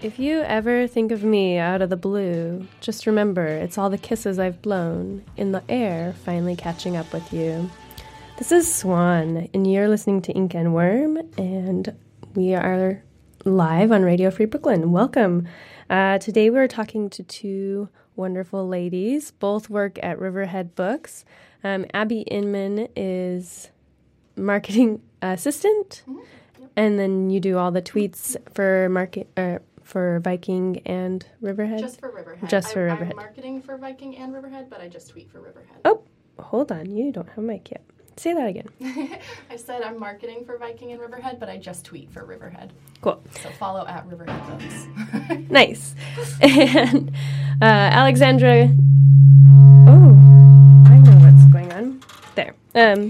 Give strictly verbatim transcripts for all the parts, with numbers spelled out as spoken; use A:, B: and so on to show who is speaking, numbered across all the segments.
A: If you ever think of me out of the blue, just remember it's all the kisses I've blown in the air finally catching up with you. This is Swan, and you're listening to Ink and Worm, and we are live on Radio Free Brooklyn. Welcome. Uh, today we're talking to two wonderful ladies. Both work at Riverhead Books. Um, Abby Inman is marketing assistant, mm-hmm. Yep. And then you do all the tweets for market uh, for Viking and Riverhead.
B: Just for Riverhead.
A: Just for
B: I,
A: Riverhead.
B: I'm marketing for Viking and Riverhead, but I just tweet for Riverhead.
A: Oh, hold on. You don't have a mic yet. Say that again.
B: I said I'm marketing for Viking and Riverhead, but I just tweet for Riverhead.
A: Cool.
B: So follow at Riverhead Books.
A: Nice. And uh, Alexandra. Oh, I know what's going on. There. Um,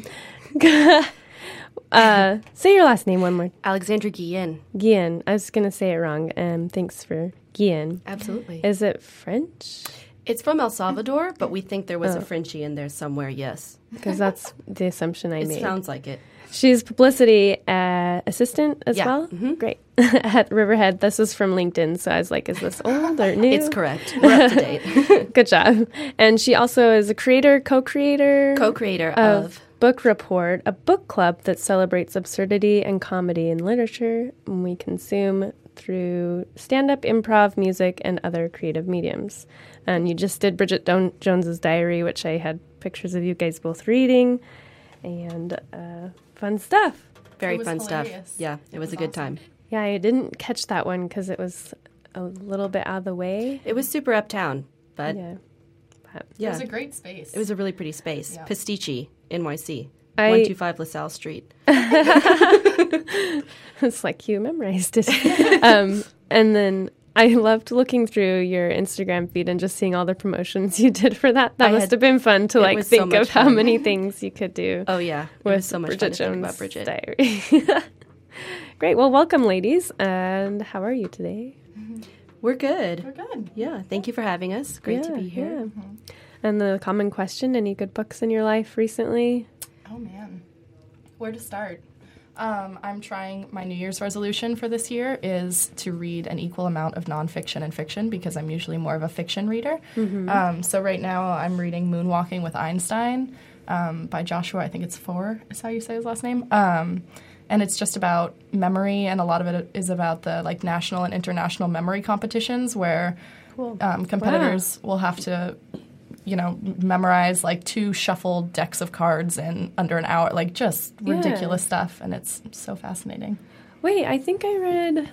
A: uh, say your last name one more.
C: Alexandra Guillen.
A: Guillen. I was going to say it wrong. Um, thanks for Guillen.
C: Absolutely.
A: Is it French?
C: It's from El Salvador, but we think there was
A: oh.
C: a Frenchie in there somewhere, yes.
A: Because that's the assumption I
C: it
A: made.
C: It sounds like it.
A: She's publicity uh, assistant as
C: yeah.
A: well?
C: Mm-hmm.
A: Great. At Riverhead. This is from LinkedIn, so I was like, is this old or new?
C: It's correct. We're up to date.
A: Good job. And she also is a creator, co-creator.
C: Co-creator
A: of,
C: of
A: Book Report, a book club that celebrates absurdity and comedy in literature, and we consume through stand-up, improv, music, and other creative mediums. And you just did Bridget Don- Jones's Diary, which I had pictures of you guys both reading, and uh, fun stuff.
C: Very fun
B: hilarious.
C: stuff. Yeah, it, it was, was a good
B: awesome.
C: time.
A: Yeah, I didn't catch that one because it was a little bit out of the way.
C: It was super uptown, but
A: yeah. But
C: yeah.
B: It was a great space.
C: It was a really pretty space. Yeah. Pastiche, N Y C.
A: I,
C: one two five LaSalle Street.
A: It's like you memorized it. um, and then I loved looking through your Instagram feed and just seeing all the promotions you did for that. That I must had, have been fun to like think so of fun. How many things you could do.
C: Oh yeah, it
A: with
C: was so much
A: Bridget
C: fun to
A: Jones'
C: think about Bridget.
A: Diary. Great. Well, welcome, ladies. And how are you today?
C: We're good.
B: We're good.
C: Yeah. Thank you for having us. Great
A: yeah,
C: to be here.
A: Yeah. Mm-hmm. And the common question: any good books in your life recently?
B: Oh man, where to start? Um, I'm trying, my New Year's resolution for this year is to read an equal amount of nonfiction and fiction because I'm usually more of a fiction reader. Mm-hmm. Um, so right now I'm reading Moonwalking with Einstein um, by Joshua, I think it's Foer is how you say his last name. Um, and it's just about memory, and a lot of it is about the like national and international memory competitions where cool. um, competitors wow. will have to you know, memorize like two shuffled decks of cards in under an hour, like just yeah. ridiculous stuff, and it's so fascinating.
A: Wait, I think I read,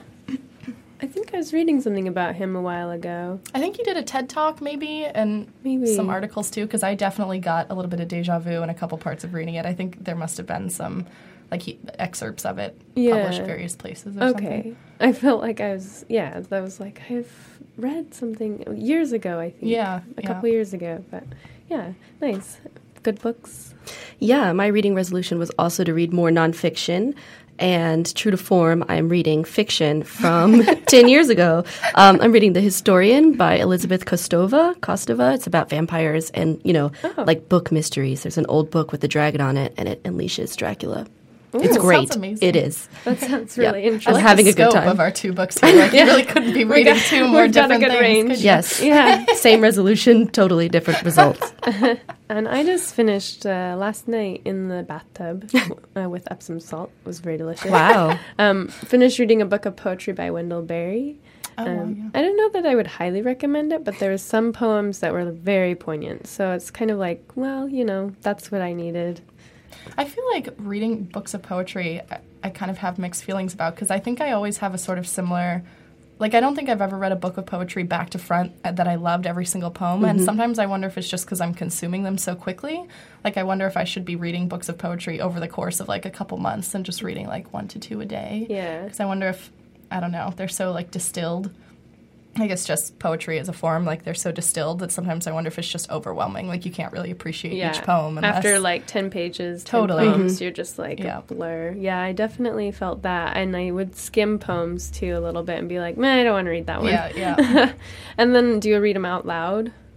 A: I think I was reading something about him a while ago.
B: I think he did a TED Talk maybe, and
A: maybe.
B: some articles too, because I definitely got a little bit of deja vu in a couple parts of reading it. I think there must have been some like he, excerpts of it
A: yeah.
B: published various places or
A: okay.
B: something.
A: I felt like I was, yeah, that was like, I've read something years ago, I think.
B: Yeah.
A: A
B: yeah.
A: couple years ago, but yeah, nice. Good books.
C: Yeah, my reading resolution was also to read more nonfiction. And true to form, I'm reading fiction from ten years ago. Um, I'm reading The Historian by Elizabeth Kostova. Kostova. It's about vampires and, you know,
A: oh.
C: like book mysteries. There's an old book with a dragon on it, and it unleashes Dracula.
B: Ooh,
C: it's great.
B: Sounds amazing.
C: It is.
A: That sounds really
C: yeah.
A: interesting.
C: I'm having
B: the
C: a good time.
B: Of our two books here, like yeah. you really couldn't be reading got, two more different
A: got a good
B: things.
A: Range.
C: Yes.
A: Yeah.
C: Same resolution, totally different results.
A: And I just finished uh, last night in the bathtub uh, with Epsom salt. It was very delicious.
C: Wow.
A: um, finished reading a book of poetry by Wendell Berry.
B: Oh,
A: um,
B: yeah.
A: I don't know that I would highly recommend it, but there were some poems that were very poignant. So it's kind of like, well, you know, that's what I needed.
B: I feel like reading books of poetry, I, I kind of have mixed feelings about, because I think I always have a sort of similar, like I don't think I've ever read a book of poetry back to front that I loved every single poem, mm-hmm. and sometimes I wonder if it's just because I'm consuming them so quickly. Like I wonder if I should be reading books of poetry over the course of like a couple months and just reading like one to two a day.
A: Yeah.
B: Because I wonder if, I don't know, they're so like distilled. I guess just poetry as a form, like they're so distilled that sometimes I wonder if it's just overwhelming. Like you can't really appreciate
A: yeah.
B: each poem. Unless,
A: After like ten pages, ten
B: totally.
A: poems,
B: Mm-hmm.
A: you're just like
B: yeah.
A: a blur. Yeah, I definitely felt that. And I would skim poems too a little bit and be like, man, I don't want to read that one.
B: Yeah, yeah.
A: And then do you read them out loud?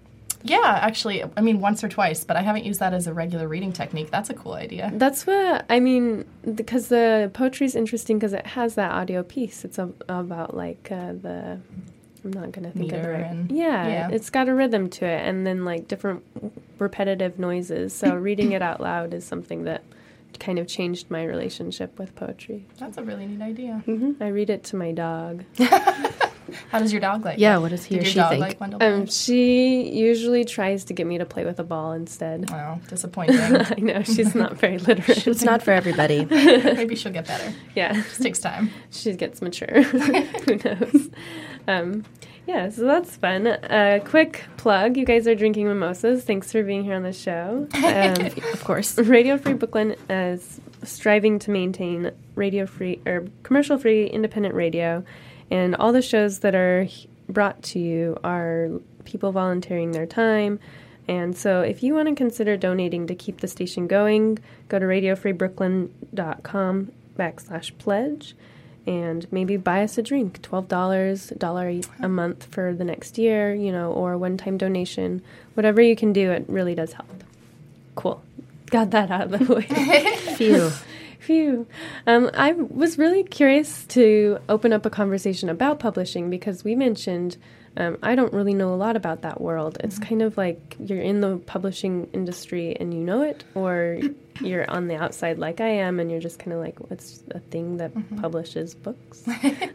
B: Yeah, actually, I mean, once or twice, but I haven't used that as a regular reading technique. That's a cool idea.
A: That's what, I mean, because the poetry is interesting because it has that audio piece. It's a, about, like, uh, the, I'm not going to think
B: Meter
A: of the right.
B: and,
A: yeah,
B: yeah,
A: it's got a rhythm to it, and then, like, different repetitive noises. So reading it out loud is something that kind of changed my relationship with poetry.
B: That's a really neat idea.
A: Mm-hmm. I read it to my dog.
B: How does your dog like
C: Yeah,
B: it?
C: what does he
B: Did
C: or
B: your
C: she
B: dog
C: think?
B: like Wendell
A: Um,
B: Berry?
A: she usually tries to get me to play with a ball instead.
B: Wow, disappointing.
A: I know, she's not very literate.
C: It's not for everybody.
B: Maybe she'll get better.
A: Yeah.
B: Just takes time.
A: She gets mature. Who knows? Um, yeah, so that's fun. A uh, quick plug. You guys are drinking mimosas. Thanks for being here on the show. Um,
C: Of course.
A: Radio Free Brooklyn is striving to maintain radio-free or commercial-free independent radio, and all the shows that are brought to you are people volunteering their time. And so if you want to consider donating to keep the station going, go to radio free brooklyn dot com backslash pledge and maybe buy us a drink, twelve dollars, a dollar a month for the next year, you know, or one-time donation. Whatever you can do, it really does help. Cool. Got that out of the way.
C: Phew.
A: Phew. Um, I was really curious to open up a conversation about publishing because we mentioned um, I don't really know a lot about that world. It's kind of like you're in the publishing industry and you know it, or you're on the outside like I am and you're just kind of like, what's a thing that mm-hmm. publishes books?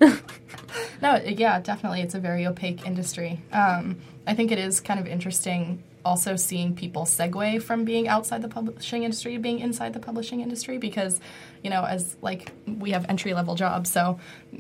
B: No, yeah, definitely. It's a very opaque industry. Um, I think it is kind of interesting also seeing people segue from being outside the publishing industry to being inside the publishing industry because, you know, as like we have entry-level jobs, so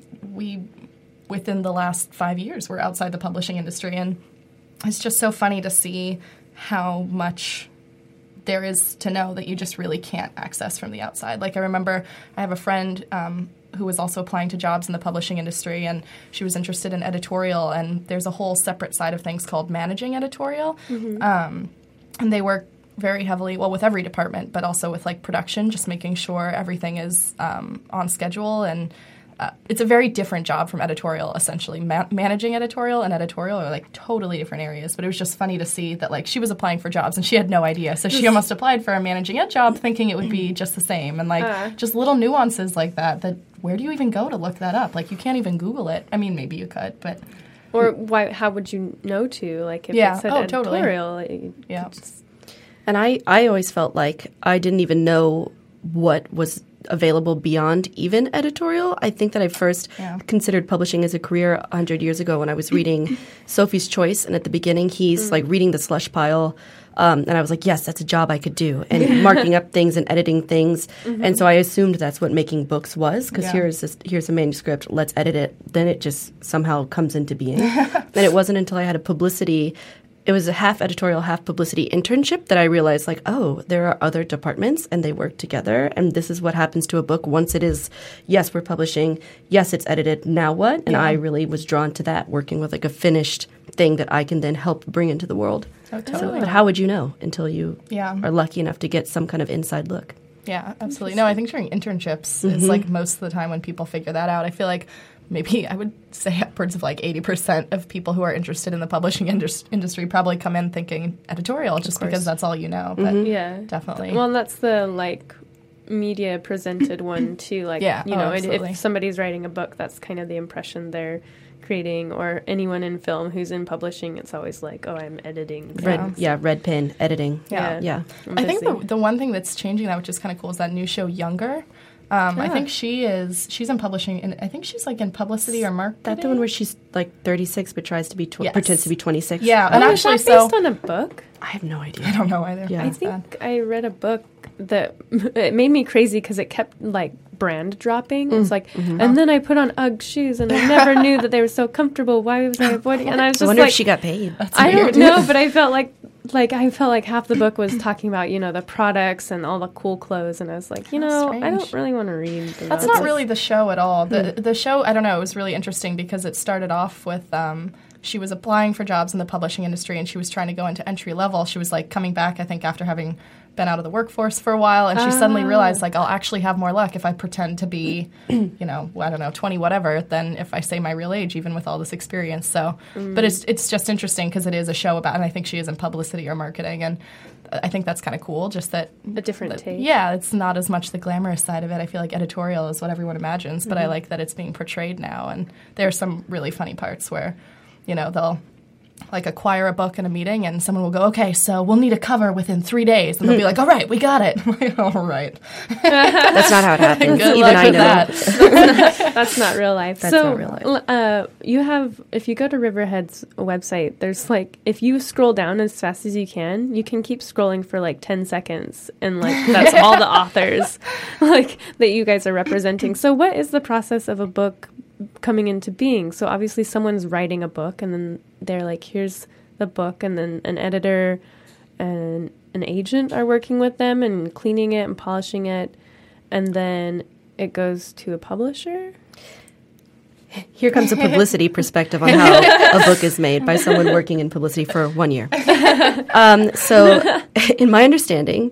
B: we, within the last five years, we're outside the publishing industry, and it's just so funny to see how much there is to know that you just really can't access from the outside. Like I remember I have a friend um, who was also applying to jobs in the publishing industry, and she was interested in editorial, and there's a whole separate side of things called managing editorial. Mm-hmm. Um, and they work very heavily, well, with every department, but also with, like, production, just making sure everything is um, on schedule. And uh, it's a very different job from editorial, essentially. Ma- managing editorial and editorial are, like, totally different areas. But it was just funny to see that, like, she was applying for jobs, and she had no idea. So she almost applied for a managing ed job thinking it would be just the same. And, like, uh. just little nuances like that, that where do you even go to look that up? Like, you can't even Google it. I mean, maybe you could, but...
A: Or why? How would you know to? Like, if
B: yeah.
A: it said
B: oh,
A: editorial,
B: totally.
A: you
B: yeah.
A: just...
C: And I, I always felt like I didn't even know what was available beyond even editorial. I think that I first
B: yeah.
C: considered publishing as a career one hundred years ago when I was reading Sophie's Choice. And at the beginning, he's mm. like reading the slush pile. Um, and I was like, yes, that's a job I could do. And marking up things and editing things. Mm-hmm. And so I assumed that's what making books was, because yeah. here's this, here's a manuscript, let's edit it. Then it just somehow comes into being. And it wasn't until I had a publicity It was a half editorial, half publicity internship that I realized, like, oh, there are other departments and they work together. And this is what happens to a book once it is, yes, we're publishing. Yes, it's edited. Now what? And yeah. I really was drawn to that, working with like a finished thing that I can then help bring into the world.
B: Oh, totally.
C: So, but how would you know until you
B: yeah.
C: are lucky enough to get some kind of inside look?
B: Yeah, absolutely. No, I think during internships, mm-hmm. it's like most of the time when people figure that out. I feel like maybe I would say upwards of like eighty percent of people who are interested in the publishing indus- industry probably come in thinking editorial just because that's all you know. But
A: mm-hmm. yeah,
B: definitely.
A: Well, and that's the like media presented one too. Like,
B: yeah,
A: you know,
B: oh,
A: if somebody's writing a book, that's kind of the impression they're creating, or anyone in film who's in publishing, it's always like, oh, I'm editing.
C: Red, yeah, red pen, editing.
B: Yeah.
C: Yeah.
B: I think the the one thing that's changing that, which is kind of cool, is that new show, Younger. Um, yeah. I think she is, she's in publishing, and I think she's like in publicity or marketing.
C: That's the one where she's like thirty-six but tries to be, tw-
B: yes.
C: pretends to be twenty-six.
B: Yeah,
A: oh,
B: and
A: is
B: actually
A: that
B: so,
A: based on a book?
C: I have no idea.
B: I don't know either.
C: Yeah.
A: I think I read a book that, it made me crazy because it kept like brand dropping. Mm. It's like, mm-hmm. and then I put on Ugg shoes and I never knew that they were so comfortable. Why was I avoiding? And I was just
C: I wonder
A: like,
C: if she got paid.
B: That's
A: I
B: weird.
A: don't know, but I felt like, like I felt like half the book was talking about, you know, the products and all the cool clothes, and I was like, you know,
B: strange.
A: I don't really want to read. The
B: That's
A: novels.
B: not really the show at all. The the show, I don't know, it was really interesting because it started off with um, she was applying for jobs in the publishing industry and she was trying to go into entry level. She was like coming back, I think, after having been out of the workforce for a while, and she uh. suddenly realized, like, I'll actually have more luck if I pretend to be, you know, I don't know, twenty whatever, than if I say my real age, even with all this experience. So, mm. but it's it's just interesting because it is a show about, and I think she is in publicity or marketing, and I think that's kind of cool, just that...
A: A different that, take.
B: Yeah, it's not as much the glamorous side of it. I feel like editorial is what everyone imagines, but mm-hmm. I like that it's being portrayed now, and there are some really funny parts where, you know, they'll like acquire a book in a meeting and someone will go, okay, so we'll need a cover within three days. And they'll be like, all right, we got it. all right.
C: That's not how it happens.
B: Good
C: Even
B: luck
C: I
B: with
C: know.
B: That.
A: That's not real life.
C: That's
A: so,
C: not real life.
A: Uh, you have, if you go to Riverhead's website, there's like, if you scroll down as fast as you can, you can keep scrolling for like ten seconds. And like, that's all the authors like that you guys are representing. So what is the process of a book coming into being? So obviously someone's writing a book and then they're like, here's the book, and then an editor and an agent are working with them and cleaning it and polishing it, and then it goes to a publisher.
C: Here comes a publicity perspective on how a book is made by someone working in publicity for one year. Um, so, in my understanding,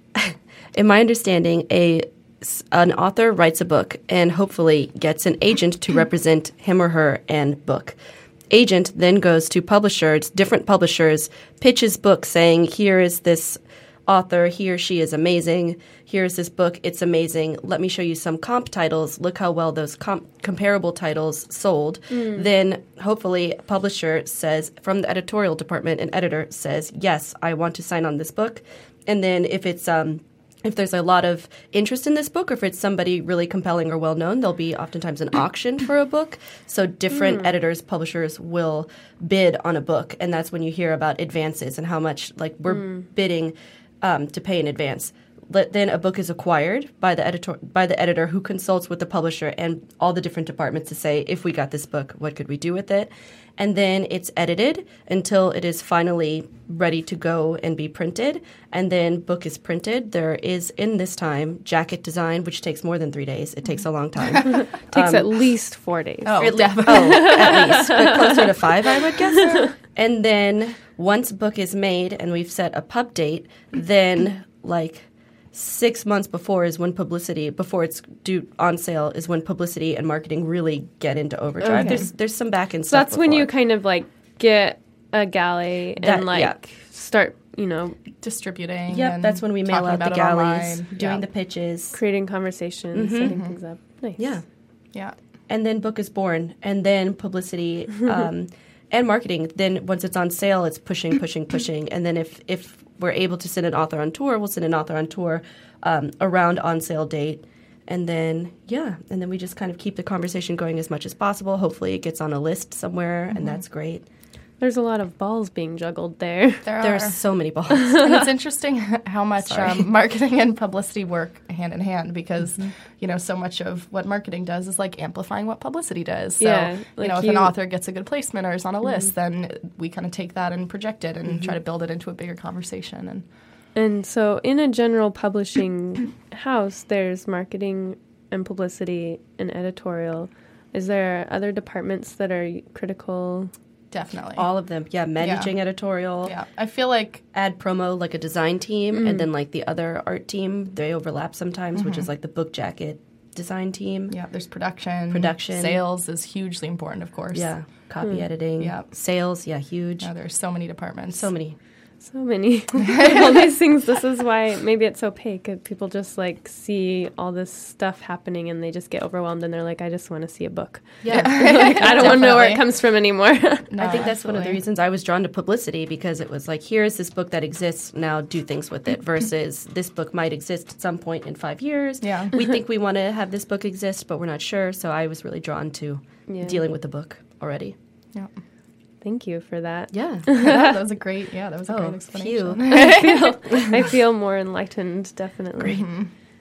C: in my understanding, a an author writes a book and hopefully gets an agent to represent him or her and book. Agent then goes to publishers, different publishers, pitches book saying, here is this author, he or she is amazing, here's this book, it's amazing, let me show you some comp titles, look how well those comp- comparable titles sold. Mm. Then hopefully a publisher says, from the editorial department, an editor says, yes, I want to sign on this book. And then if it's... um. If there's a lot of interest in this book, or if it's somebody really compelling or well-known, there'll be oftentimes an auction for a book. So different mm. editors, publishers will bid on a book, and that's when you hear about advances and how much, like, we're mm. bidding um, to pay in advance. Let, then a book is acquired by the editor, by the editor who consults with the publisher and all the different departments to say, if we got this book, what could we do with it? And then it's edited until it is finally ready to go and be printed. And then book is printed. There is, in this time, jacket design, which takes more than three days. It takes a long time.
A: takes
C: um,
A: at least four days.
B: Oh,
C: at, le- oh at least. But closer to five, I would guess. And then once book is made and we've set a pub date, then, like... Six months before is when publicity, before it's due on sale, is when publicity and marketing really get into overdrive.
A: Okay.
C: There's there's some back end
A: so
C: stuff.
A: So that's
C: before.
A: when you kind of like get a galley
C: that,
A: and like
C: yeah.
A: start, you know,
B: distributing.
C: Yep,
B: and
C: that's when we mail out the galleys, doing
B: yeah.
C: the pitches,
A: creating conversations,
C: mm-hmm.
A: setting
B: mm-hmm.
A: things up. Nice.
C: Yeah,
B: yeah.
C: And then book is born, and then publicity um, and marketing. Then once it's on sale, it's pushing, pushing, pushing, and then if if we're able to send an author on tour, we'll send an author on tour um, around on sale date. And then, yeah, and then we just kind of keep the conversation going as much as possible. Hopefully it gets on a list somewhere, mm-hmm. and that's great.
A: There's a lot of balls being juggled there.
B: There,
C: there
B: are.
C: are so many balls.
B: And it's interesting how much um, marketing and publicity work hand in hand because, mm-hmm. you know, so much of what marketing does is like amplifying what publicity does. So,
A: yeah,
B: you
A: like
B: know, if
A: you,
B: an author gets a good placement or is on a mm-hmm. list, then we kind of take that and project it and
A: mm-hmm.
B: try to build it into a bigger conversation. And
A: And so in a general publishing house, there's marketing and publicity and editorial. Is there other departments that are critical?
B: Definitely.
C: All of them. Yeah, managing
B: yeah.
C: editorial.
B: Yeah, I feel like
C: ad promo, like a design team,
A: mm.
C: and then like the other art team, they overlap sometimes, mm-hmm. which is like the book jacket design team.
B: Yeah, there's production.
C: Production.
B: Sales is hugely important, of course.
C: Yeah, copy
A: mm.
C: editing.
B: Yeah.
C: Sales, yeah, huge.
B: Yeah, there's so many departments.
C: So many.
A: So many. All these things. This is why maybe it's opaque. People just like see all this stuff happening and they just get overwhelmed and they're like, I just want to see a book.
C: Yeah.
A: like, I don't want to know where it comes from anymore.
B: No,
C: I think that's
B: absolutely.
C: one of the reasons I was drawn to publicity, because it was like, here's this book that exists, now do things with it, versus this book might exist at some point in five years.
B: Yeah.
C: We think we want to have this book exist, but we're not sure. So I was really drawn to
A: yeah.
C: dealing with the book already.
B: Yeah.
A: Thank you for that.
C: Yeah.
B: yeah, that was a great, yeah, that was a
C: oh,
B: great explanation.
A: I feel, I feel more enlightened, definitely.
C: Great.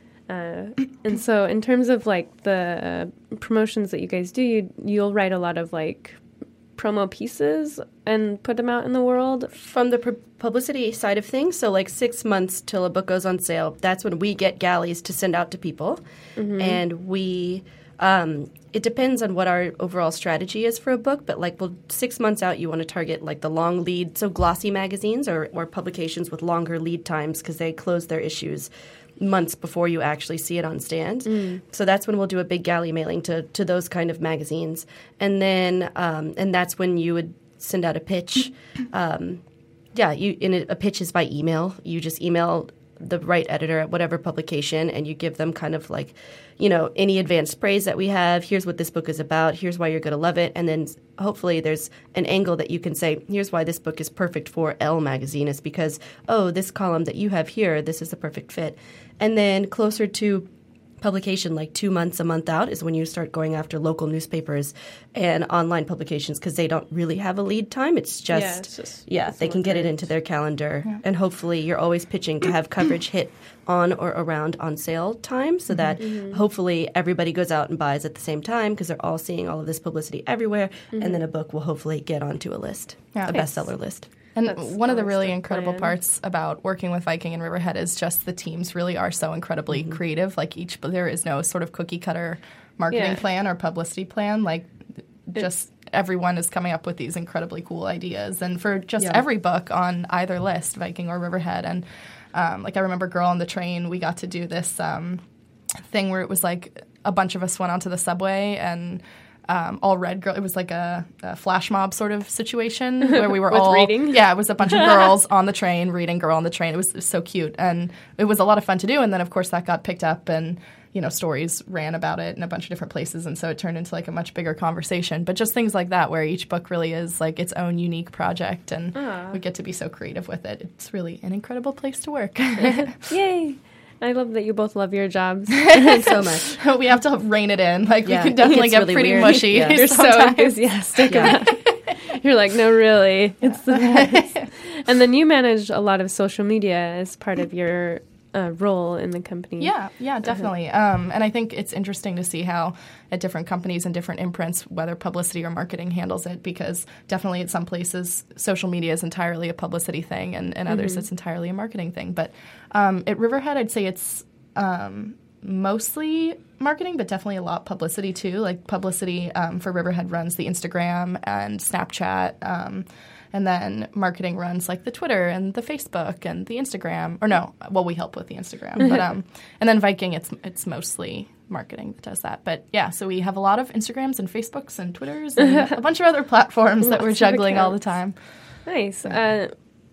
A: Uh, and so in terms of like the uh, promotions that you guys do, you, you'll write a lot of like promo pieces and put them out in the world?
C: From the pu- publicity side of things, so like six months till a book goes on sale, that's when we get galleys to send out to people. Mm-hmm. And we... Um, it depends on what our overall strategy is for a book, but like well, six months out, you want to target like the long lead, so glossy magazines or, or publications with longer lead times because they close their issues months before you actually see it on stand. Mm. So that's when we'll do a big galley mailing to, to those kind of magazines. And then um, and that's when you would send out a pitch. Um, yeah, you and a pitch is by email. You just email the right editor at whatever publication, and you give them kind of like, you know, any advanced praise that we have. Here's what this book is about. Here's why you're going to love it. And then hopefully there's an angle that you can say, here's why this book is perfect for Elle magazine. It's because, oh, this column that you have here, this is the perfect fit. And then closer to publication, like two months, a month out, is when you start going after local newspapers and online publications because they don't really have a lead time. It's just,
A: yeah, it's just
C: yeah they can get it into their calendar. Yeah. And hopefully you're always pitching to have coverage hit on or around on sale time so that mm-hmm. hopefully everybody goes out and buys at the same time because they're all seeing all of this publicity everywhere. Mm-hmm. And then a book will hopefully get onto a list, yeah. a bestseller list.
B: And That's one of the really incredible plan. parts about working with Viking and Riverhead is just the teams really are so incredibly mm-hmm. creative. Like each, there is no sort of cookie cutter marketing yeah. plan or publicity plan. Like just it's, everyone is coming up with these incredibly cool ideas. And for just yeah. every book on either list, Viking or Riverhead. And um, like I remember Girl on the Train, we got to do this um, thing where it was like a bunch of us went onto the subway and Um, all read girl. It was like a, a flash mob sort of situation where we were
A: With
B: all
A: reading.
B: Yeah, it was a bunch of girls on the train reading Girl on the Train. It was, it was so cute, and it was a lot of fun to do. And then of course that got picked up, and you know stories ran about it in a bunch of different places, and so it turned into like a much bigger conversation. But just things like that, where each book really is like its own unique project, and Aww. we get to be so creative with it. It's really an incredible place to work.
A: Yay! I love that you both love your jobs
C: so much.
B: We have to rein it in. Like yeah, we can definitely get
C: really
B: pretty
C: weird.
B: mushy.
C: Yeah.
A: You're
B: sometimes.
A: so enthusiastic yeah. about it. You're like, no, really, it's the best. And then you manage a lot of social media as part of your uh, role in the company.
B: Yeah, yeah, definitely. Uh-huh. Um, and I think it's interesting to see how at different companies and different imprints, whether publicity or marketing handles it, because definitely at some places, social media is entirely a publicity thing, and, and others mm-hmm. it's entirely a marketing thing. But um, at Riverhead, I'd say it's um, mostly marketing, but definitely a lot publicity too. Like publicity um, for Riverhead runs the Instagram and Snapchat, um, and then marketing runs like the Twitter and the Facebook and the Instagram. Or no, well, we help with the Instagram. but um, And then Viking, it's it's mostly marketing that does that. But yeah, so we have a lot of Instagrams and Facebooks and Twitters and a bunch of other platforms that we're juggling all the time.
A: Nice. Uh,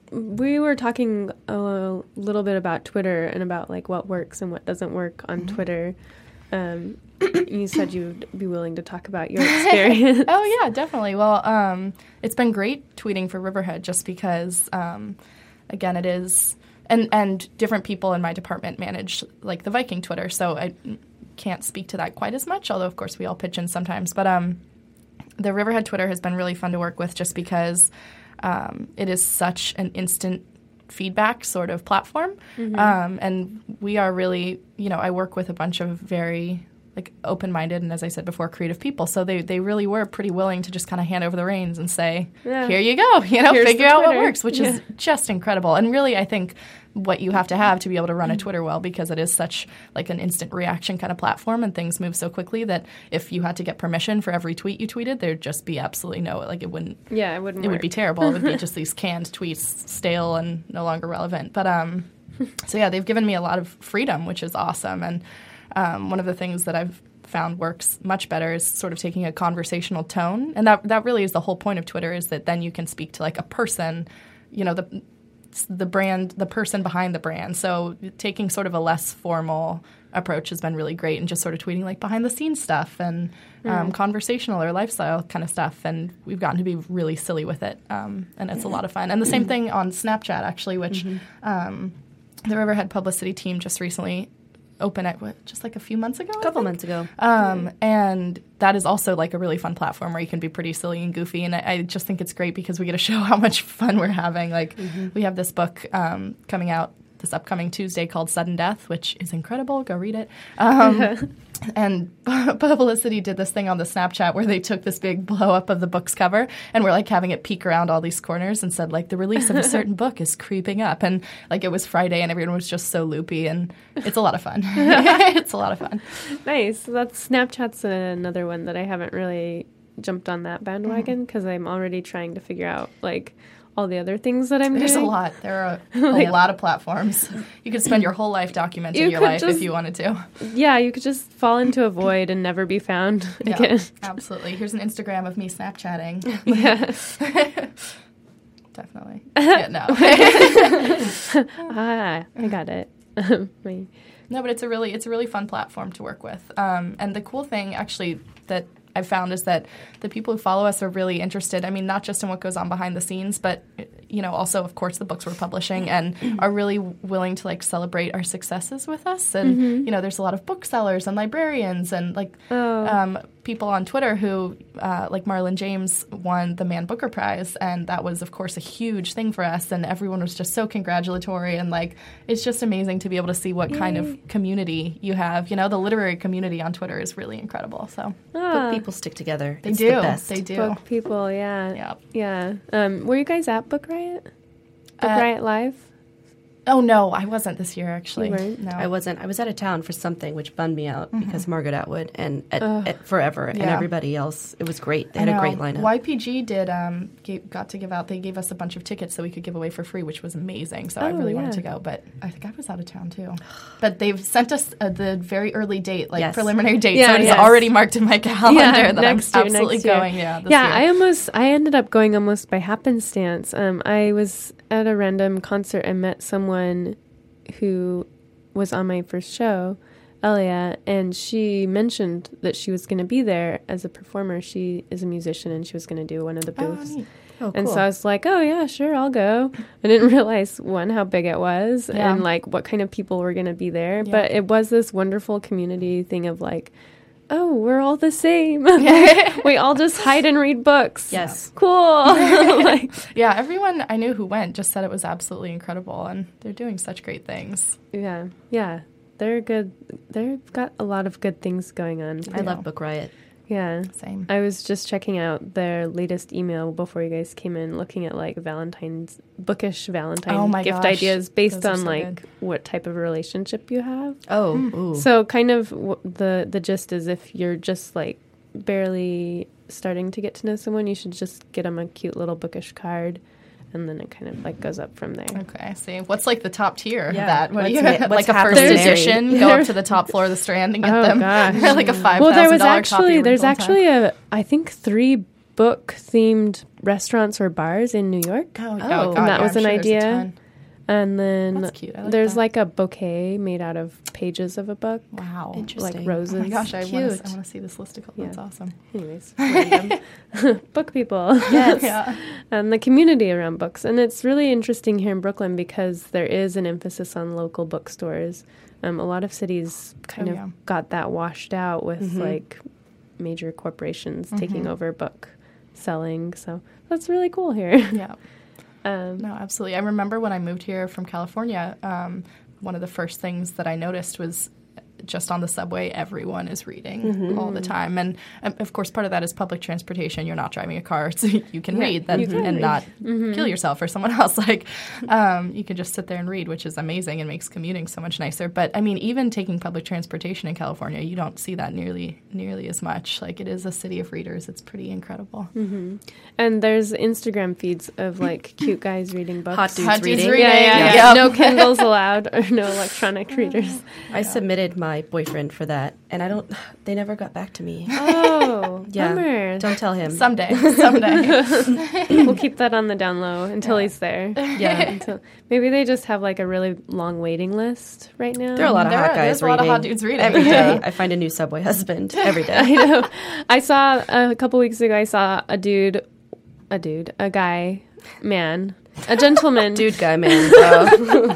A: we were talking a little bit about Twitter and about like what works and what doesn't work on mm-hmm. Twitter. Um, you said you'd be willing to talk about your experience.
B: Oh, yeah, definitely. Well, um, it's been great tweeting for Riverhead just because, um, again, it is – and and different people in my department manage, like, the Viking Twitter, so I can't speak to that quite as much, although, of course, we all pitch in sometimes. But um, the Riverhead Twitter has been really fun to work with just because um, it is such an instant feedback sort of platform. Mm-hmm. Um, and we are really, you know, I work with a bunch of very like open-minded and, as I said before, creative people. So they, they really were pretty willing to just kind of hand over the reins and say, yeah. here you go, you know,
A: Here's
B: figure out
A: Twitter.
B: what works, which yeah. is just incredible. And really, I think what you have to have to be able to run a Twitter well, because it is such like an instant reaction kind of platform and things move so quickly that if you had to get permission for every tweet you tweeted, there'd just be absolutely no, like it wouldn't.
A: Yeah, it wouldn't
B: It
A: work.
B: would be terrible. It would be just these canned tweets, stale and no longer relevant. But um, so yeah, they've given me a lot of freedom, which is awesome. And um, one of the things that I've found works much better is sort of taking a conversational tone. And that that really is the whole point of Twitter, is that then you can speak to like a person, you know, the the brand, the person behind the brand. So taking sort of a less formal approach has been really great, and just sort of tweeting like behind the scenes stuff and um, mm. conversational or lifestyle kind of stuff. And we've gotten to be really silly with it. Um, and it's a lot of fun. And the same thing on Snapchat, actually, which mm-hmm. um, the Riverhead publicity team just recently open at what, just like a few months ago?
C: A couple months ago.
B: Um, mm. And that is also like a really fun platform where you can be pretty silly and goofy. And I, I just think it's great because we get to show how much fun we're having. Like mm-hmm. we have this book um, coming out this upcoming Tuesday called Sudden Death, which is incredible. Go read it. Um, and Publicity did this thing on the Snapchat where they took this big blow up of the book's cover and were like having it peek around all these corners and said like the release of a certain book is creeping up. And like it was Friday and everyone was just so loopy, and it's a lot of fun. It's a lot of fun.
A: Nice. That's Snapchat's another one that I haven't really jumped on that bandwagon because I'm already trying to figure out like all the other things that I'm
B: There's
A: doing.
B: a lot. There are a,
A: Like-
B: a lot of platforms. You could spend your whole life documenting
A: You
B: your
A: could
B: life
A: just-
B: if you wanted to.
A: Yeah, you could just fall into a void and never be found
B: Yeah,
A: again.
B: absolutely. Here's an Instagram of me Snapchatting.
A: Yeah.
B: Definitely. Yeah, no.
A: Ah, I got it. My-
B: No, but it's a really it's a really fun platform to work with. Um, and the cool thing actually that I've found is that the people who follow us are really interested. I mean, not just in what goes on behind the scenes, but you know, also of course the books we're publishing, and are really willing to like celebrate our successes with us. And
A: Mm-hmm.
B: you know, there's a lot of booksellers and librarians and like
A: Oh.
B: um, people on Twitter who, uh, like Marlon James, won the Man Booker Prize, and that was of course a huge thing for us. And everyone was just so congratulatory, and like it's just amazing to be able to see what kind of community you have. You know, the literary community on Twitter is really incredible. So
A: Ah,
C: People stick together.
B: they
C: It's
B: do,
C: the best.
B: they do.
A: book people, yeah.
B: Yeah.
A: Yeah. Um, were you guys at Book Riot? Book
B: Uh,
A: Riot Live?
B: Oh no, I wasn't this year actually.
A: You weren't?
B: No,
C: I wasn't. I was out of town for something, which bummed me out because Margaret Atwood and at,
A: Ugh.
C: at Forever and
B: Yeah.
C: everybody else. It was great. They
B: I
C: had a
B: know.
C: great lineup.
B: Y P G did um, gave, got to give out. They gave us a bunch of tickets that we could give away for free, which was amazing. So I
A: Oh,
B: really wanted to
A: yeah.
B: go, but I think I was out of town too. But they've sent us uh, the very early date, like
C: Yes.
B: preliminary date,
A: Yeah,
B: so it is
A: yes.
B: already marked in my calendar
A: Yeah,
B: that
A: next
B: I'm
A: year,
B: absolutely
A: next year.
B: going. Yeah, this
A: yeah,
B: year.
A: I almost I ended up going almost by happenstance. Um, I was at a random concert and met someone who was on my first show, Elia, and she mentioned that she was going to be there as a performer. She is a musician, and she was going to do one of the
B: Oh,
A: booths.
B: neat.
C: Oh,
A: And
C: cool.
A: so I was like, oh, yeah, sure, I'll go. I didn't realize, one, how big it was
B: Yeah.
A: and, like, what kind of people were going to be there.
B: Yeah.
A: But it was this wonderful community thing of, like, oh, we're all the same. We all just hide and read books.
C: Yes.
A: Cool. Like,
B: Yeah, everyone I knew who went just said it was absolutely incredible, and they're doing such great things.
A: yeah, yeah. They're good. They've got a lot of good things going on.
C: I love Book Riot.
A: Yeah.
B: Same.
A: I was just checking out their latest email before you guys came in, looking at like Valentine's bookish Valentine
B: Oh my
A: gift
B: gosh,
A: ideas based
B: those are
A: on
B: so
A: like
B: good.
A: what type of relationship you have.
C: Oh, ooh.
A: So kind of w- the the gist is if you're just like barely starting to get to know someone, you should just get them a cute little bookish card, and then it kind of like goes up from there.
B: Okay, I see. What's like the top tier of
C: Yeah.
B: that? What do
C: What's
B: you
C: ma-
B: like
C: what's
B: a
C: happily
B: first
C: married?
B: edition? Go up to the top floor of the Strand and get
A: Oh,
B: them
A: gosh.
B: like a five thousand
A: Well, there was
B: dollar
A: actually
B: copy
A: there's
B: rental
A: actually
B: time.
A: a I think three book themed restaurants or bars in New York.
B: Oh,
C: Oh,
B: God,
C: and
A: that
B: yeah,
A: was
B: I'm
A: an
B: sure there's a
A: idea.
B: ton.
A: And then
B: That's cute. I like
A: there's
B: that.
A: like a bouquet made out of pages of a book,
B: Wow.
C: Interesting.
A: like roses.
B: Oh my gosh, I want
C: Cute.
B: to I want to see this listicle.
A: Yeah.
B: That's awesome.
A: Anyways, random. Book people.
C: Yes.
B: Yeah.
A: And the community around books. And it's really interesting here in Brooklyn because there is an emphasis on local bookstores. Um, a lot of cities kind
B: Oh,
A: of
B: yeah.
A: got that washed out with
C: Mhm.
A: like major corporations
B: Mhm.
A: taking over book selling. So that's really cool here.
B: Yeah.
A: um,
B: No, absolutely. I remember when I moved here from California, um, one of the first things that I noticed was just on the subway, everyone is reading
A: Mm-hmm.
B: all the time. And um, of course, part of that is public transportation. You're not driving a car, so you can
A: Yeah,
B: read that
A: you can
B: and
A: read.
B: not
A: Mhm.
B: kill yourself or someone else. Like, um, you can just sit there and read, which is amazing and makes commuting so much nicer. But I mean, even taking public transportation in California, you don't see that nearly nearly as much. Like, it is a city of readers. It's pretty incredible.
A: hmm And there's Instagram feeds of like cute guys reading books.
C: Hot dudes
B: Hot dudes
C: reading.
B: reading.
A: Yeah, yeah,
B: Yeah.
A: yeah.
B: Yep.
A: No Kindles allowed or no electronic readers.
C: I submitted my boyfriend for that, and I don't. They never got back to me.
A: Oh,
C: Yeah.
A: bummer.
C: Don't tell him.
B: Someday, someday.
A: We'll keep that on the down low until
B: Yeah.
A: he's there.
C: Yeah.
A: Until, maybe they just have like a really long waiting list right now.
C: There are a lot of
B: There
C: hot
B: are-
C: guys
B: there's a
C: reading.
B: lot of hot dudes reading.
C: Every day.
B: Yeah.
C: I find a new Subway husband every day.
A: I know. I saw a couple weeks ago. I saw a dude, a dude, a guy, man, a gentleman.
C: Dude guy, man. bro.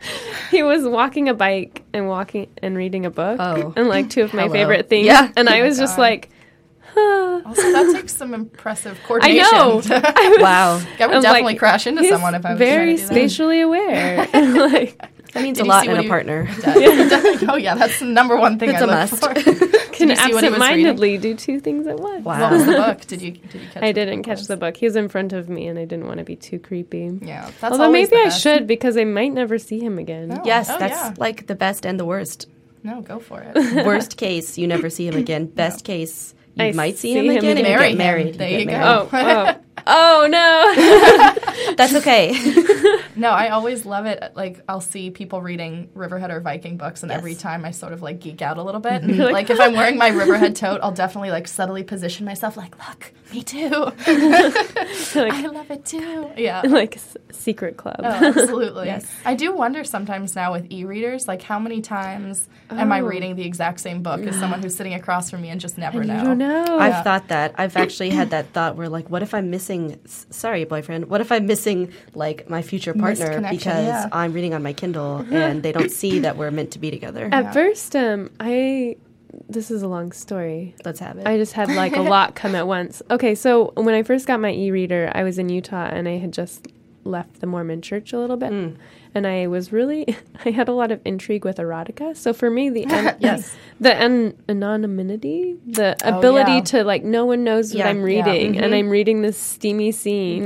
A: He was walking a bike and walking and reading a book.
C: Oh.
A: And like two of my
C: Hello.
A: favorite things.
C: Yeah.
A: And I
B: Oh my
A: was just
B: God.
A: like, huh.
B: Also, that takes some impressive
A: I
B: coordination.
A: know.
C: Wow.
B: I would
A: I'm
B: definitely
A: like,
B: crash into
A: he's
B: someone if I was
A: very
B: trying to do that.
A: spatially aware. And like,
C: That means
B: Did
C: a
B: you
C: lot
B: see
C: in
B: what
C: a
B: he-
C: partner.
B: It does. It does. Oh yeah, that's the number one thing
C: It's
B: I
C: a
B: look
C: must.
B: for.
A: Can
B: Did you see what he was reading?
A: absentmindedly do two things at once.
C: Wow.
B: What was the book? Did you did you catch?
A: I
B: what
A: didn't
B: book
A: catch
B: was?
A: the book. He was in front of me, and I didn't want to be too creepy.
B: Yeah, that's
A: Although
B: always
A: maybe
B: the
A: I
B: best.
A: should, because I might never see him again.
B: No.
C: Yes,
B: Oh,
C: that's
B: yeah.
C: like the best and the worst.
B: No, go for it.
C: Worst case, you never see him again. Best case, you
A: I
C: might see,
A: see
C: him
A: him
C: again and
A: again.
C: you
B: Marry
C: get
B: him.
C: married.
B: There
C: you
B: you
C: get
B: go.
C: married.
A: Oh, oh, oh no.
C: That's okay.
B: No, I always love it. Like, I'll see people reading Riverhead or Viking books, and
C: Yes.
B: every time I sort of like geek out a little bit. And like, if I'm wearing my Riverhead tote, I'll definitely like subtly position myself, like, look, me too. I love it too. Yeah.
A: Like s- secret club.
B: Oh, absolutely.
C: Yes.
B: I do wonder sometimes now with e-readers, like how many times am I
A: Oh.
B: reading the exact same book as someone who's sitting across from me and just never
A: And
B: know?
A: you don't know.
C: I've
B: Yeah.
C: thought that. I've actually had that thought where, like, what if I'm missing, s- sorry, boyfriend, what if I'm missing, like, my future
B: Missed
C: partner
B: connection,
C: because
B: yeah.
C: I'm reading on my Kindle and they don't see that we're meant to be together?
A: At
B: Yeah.
A: first, um, I. This is a long story.
C: Let's have it.
A: I just had like a lot come at once. Okay, so when I first got my e-reader, I was in Utah and I had just left the Mormon church a little bit.
C: Mm.
A: And I was really, I had a lot of intrigue with erotica. So for me, the an-
C: Yes.
A: the an- anonymity, the
B: Oh,
A: ability
B: yeah.
A: to like, no one knows what
C: Yeah,
A: I'm
B: yeah.
A: reading, and
B: Mhm.
A: I'm reading this steamy scene.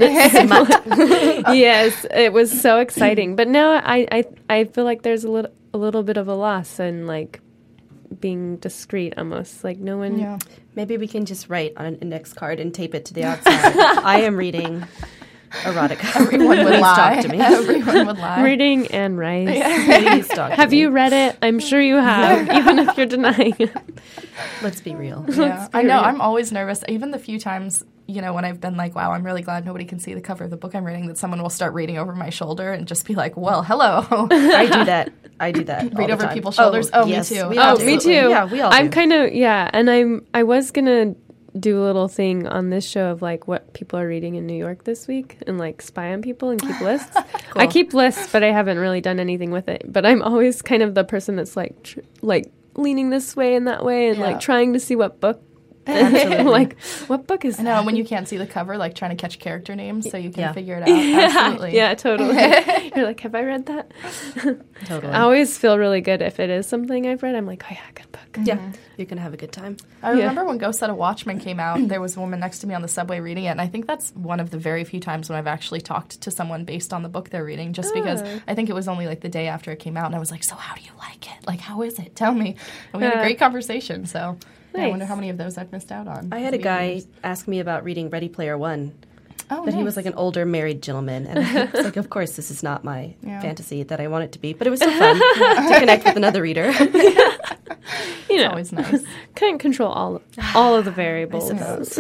A: Yes, it was so exciting. But now I, I, I feel like there's a little, a little bit of a loss in like being discreet, almost like no one.
B: Yeah.
C: Maybe we can just write on an index card and tape it to the outside. I am reading erotica.
B: Everyone would
C: Please
B: lie.
C: talk to me.
B: Everyone would lie.
A: Reading and rice.
C: Please talk to
A: Have
C: me.
A: you read it? I'm sure you have, even if you're denying it.
C: Let's be real.
B: Yeah,
A: be
B: I know.
A: real.
B: I'm always nervous. Even the few times, you know, when I've been like, wow, I'm really glad nobody can see the cover of the book I'm reading, that someone will start reading over my shoulder and just be like, well, hello.
C: I do that. I do that. all
B: Read
C: the
B: over
C: time.
B: people's shoulders? Oh, me
C: yes,
B: too.
C: we
A: Oh,
C: absolutely-
A: me too.
C: Yeah, we all
A: I'm
C: do.
A: kind of yeah, and I'm I was gonna do a little thing on this show of like what people are reading in New York this week and like spy on people and keep lists. I keep lists, but I haven't really done anything with it. But I'm always kind of the person that's like tr- like leaning this way and that way and
B: Yeah.
A: like trying to see what book.
C: Absolutely.
A: Like what book is
B: I
A: that?
B: know, when you can't see the cover, like trying to catch character names so you can
C: Yeah.
B: figure it out. Absolutely.
A: Yeah, totally. You're like, have I read that?
C: Totally.
A: I always feel really good if it is something I've read. I'm like, oh yeah, good book.
C: Yeah, you can have a good time.
B: I
A: Yeah.
B: remember when Ghost Set a Watchman came out, there was a woman next to me on the subway reading it, and I think that's one of the very few times when I've actually talked to someone based on the book they're reading, just because
A: Oh.
B: I think it was only like the day after it came out, and I was like, so how do you like it? Like, how is it? Tell me. And we had a
A: Yeah.
B: great conversation, so yeah, I wonder
A: Nice.
B: how many of those I've missed out on.
C: I had a
B: Maybe
C: guy
B: yours.
C: ask me about reading Ready Player One,
B: Oh,
C: but he was
B: nice.
C: like an older married gentleman, and I was like, of course, this is not my
B: Yeah.
C: fantasy that I want it to be, but it was still fun to connect with another reader.
A: You
B: It's
A: know,
B: always nice.
A: couldn't control all all of the variables.
C: suppose.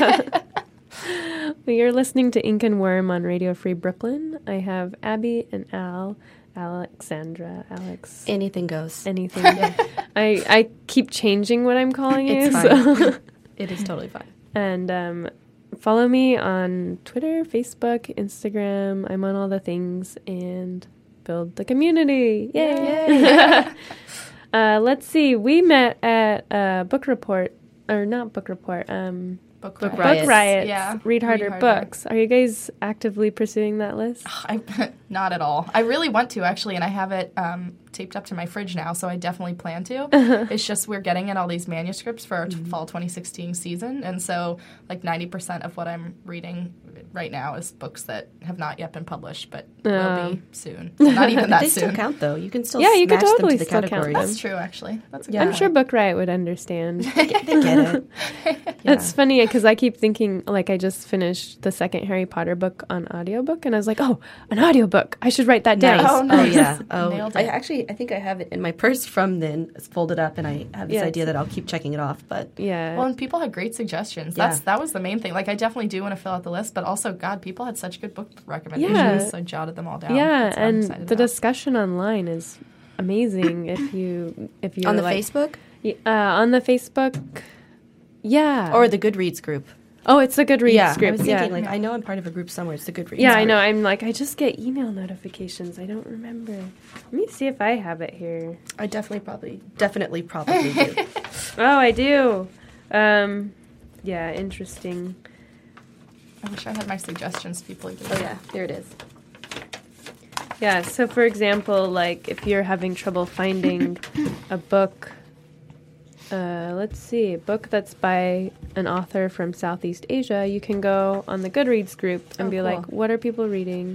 A: Well, you're listening to Ink and Worm on Radio Free Brooklyn. I have Abby and Al, Alexandra, Alex,
C: Anything goes.
A: anything. I I keep changing what I'm calling you.
C: It's
A: so-
C: It is totally fine.
A: And um, follow me on Twitter, Facebook, Instagram. I'm on all the things and build the community. Yay! uh, let's see. We met at uh, Book Report, or not Book Report. Um,
B: Book,
C: Book
B: riot.
A: Book Riots.
B: Yeah.
A: Read
B: Read
A: Harder
B: Harder.
A: Books. Are you guys actively pursuing that list?
B: I, not at all. I really want to, actually, and I have it um, taped up to my fridge now, so I definitely plan to. It's just we're getting in all these manuscripts for our t- fall twenty sixteen season, and so like ninety percent of what I'm reading right now is books that have not yet been published, but will
A: Um.
B: be soon. Not even that
C: they
B: soon.
C: still count, though. You can still
A: Yeah, you could
C: smash
A: totally
C: them to the
A: still count
C: categories.
A: them.
B: That's true, actually. That's a good
C: Yeah.
A: I'm
B: point.
A: sure Book Riot would understand.
C: They get it. Yeah.
A: It's funny because I keep thinking, like, I just finished the second Harry Potter book on audiobook, and I was like, oh, an audiobook. I should write that down.
C: Nice.
B: Oh,
C: Oh,
B: nice.
C: yeah. Oh,
B: Nailed
C: I
B: it.
C: actually, I think I have it in my purse from then. It's folded up, and I have this
A: Yeah,
C: idea
A: it's-
C: that I'll keep checking it off. But
A: Yeah.
B: Well, and people had great suggestions.
C: Yeah.
B: That's that was the main thing. Like, I definitely do want to fill out the list, but also, God, people had such good book recommendations.
A: Yeah.
B: So I jotted them all down.
A: yeah,
B: That's what I'm
A: and
B: excited
A: the
B: about.
A: discussion online is amazing. if you if you
C: on the
A: like,
C: Facebook
A: Y- uh, on the Facebook, yeah.
C: or the Goodreads group.
A: oh, it's the Goodreads
C: yeah,
A: group.
C: I was
A: yeah.
C: thinking, like, I know I'm part of a group somewhere. It's the Goodreads.
A: yeah, I
C: group.
A: know. I'm like, I just get email notifications. I don't remember. Let me see if I have it here.
C: I definitely, probably, definitely, probably do.
A: Oh, I do. Um, yeah, interesting.
B: I wish I had my suggestions. People would give
C: Oh
B: me.
C: yeah, here it is.
A: Yeah, so for example, like if you're having trouble finding a book, uh, let's see, a book that's by an author from Southeast Asia, you can go on the Goodreads group and
B: Oh,
A: be
B: cool.
A: like, what are people reading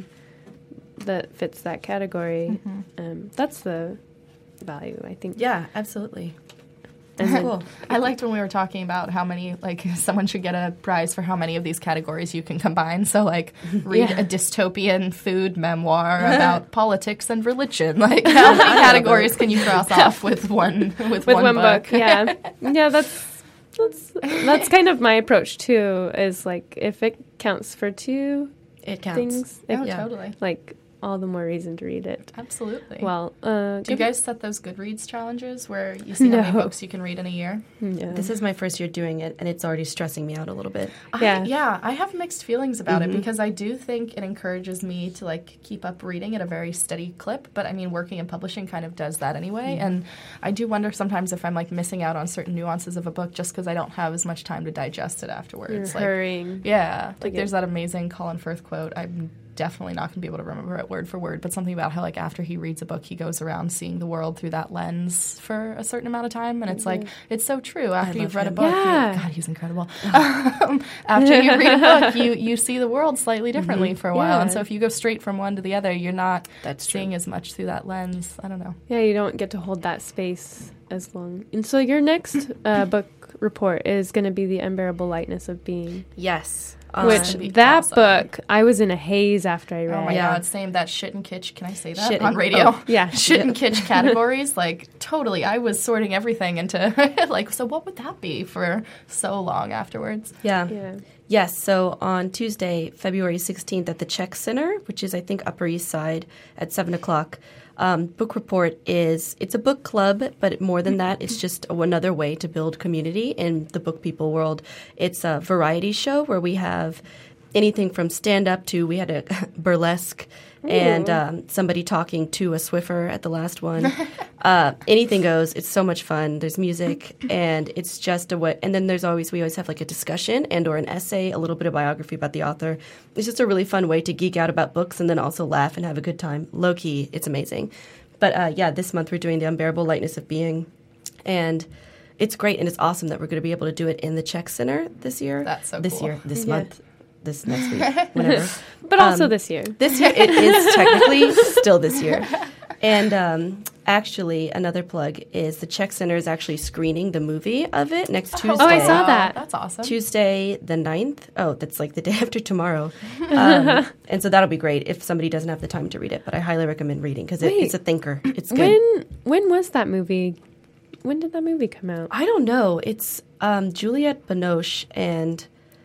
A: that fits that category?
B: Mm-hmm.
A: Um, that's the value, I think.
C: Yeah, absolutely.
A: And then-
C: Cool.
B: I liked when we were talking about how many, like, someone should get a prize for how many of these categories you can combine. So, like, read
A: Yeah.
B: a dystopian food memoir about politics and religion. Like, how many categories can you cross off with one with,
A: with
B: one,
A: one book. Yeah, yeah. That's that's that's kind of my approach too. Is like if it counts for two
C: It counts.
A: things,
B: Oh,
A: it-
C: Yeah.
B: totally.
A: like all the more reason to read it.
B: Absolutely.
A: Well, uh,
B: do you guys set those Goodreads challenges where you see how many
A: No.
B: books you can read in a year?
A: No.
C: This is my first year doing it, and it's already stressing me out a little bit.
A: Yeah.
B: I, yeah, I have mixed feelings about it because I do think it encourages me to like keep up reading at a very steady clip. But I mean, working in publishing kind of does that anyway. And I do wonder sometimes if I'm like missing out on certain nuances of a book just because I don't have as much time to digest it afterwards.
A: You're
B: like,
A: hurrying.
B: yeah, like
A: get-
B: there's that amazing Colin Firth quote. I'm definitely not going to be able to remember it word for word, but something about how like after he reads a book, he goes around seeing the world through that lens for a certain amount of time, and it's like it's so true. After you've
C: love
B: read a
C: him.
B: book,
A: Yeah.
B: you, God, he's incredible. um, after you read a book, you you see the world slightly differently for a while, and
A: Yeah.
B: so if you go straight from one to the other, you're not
C: That's
B: seeing as much through that lens. I don't know.
A: Yeah, you don't get to hold that space as long. And so your next uh, book report is going to be The Unbearable Lightness of Being,
C: Yes.
A: which
B: that'd be
A: that
B: awesome.
A: book, I was in a haze after I read.
B: Oh my
C: Yeah.
B: God, same that shit and kitsch. Can I say that
C: Shit
B: on
C: and-
B: radio?
C: oh,
A: Yeah.
B: Shit and kitsch categories, like totally. I was sorting everything into like, so what would that be for so long afterwards?
C: Yeah.
A: Yeah.
C: Yes, so on Tuesday, February sixteenth at the Czech Center, which is, I think, Upper East Side at seven o'clock, um, book report is, it's a book club, but more than that, it's just another way to build community in the book people world. It's a variety show where we have anything from stand-up to, we had a burlesque and um, somebody talking to a Swiffer at the last one. uh, anything goes. It's so much fun. There's music, and it's just a way. And then there's always, we always have like a discussion and or an essay, a little bit of biography about the author. It's just a really fun way to geek out about books and then also laugh and have a good time. Low-key, it's amazing. But uh, yeah, this month we're doing The Unbearable Lightness of Being, and it's great, and it's awesome that we're going to be able to do it in the Czech Center this year.
B: That's so
C: This
B: cool.
C: year, this
A: Yeah.
C: month, this next week, whenever.
A: But also
C: Um,
A: this year.
C: This year, it is technically still this year. And um, actually, another plug is the Czech Center is actually screening the movie of it next Tuesday.
A: Oh, I saw
B: Wow,
A: that.
B: That's awesome.
C: Tuesday the ninth. Oh, that's like the day after tomorrow. Um, and so that'll be great if somebody doesn't have the time to read it. But I highly recommend reading because it,
A: Wait.
C: it's a thinker. It's good.
A: When when was that movie? When did that movie come out?
C: I don't know. It's um, Juliette Binoche and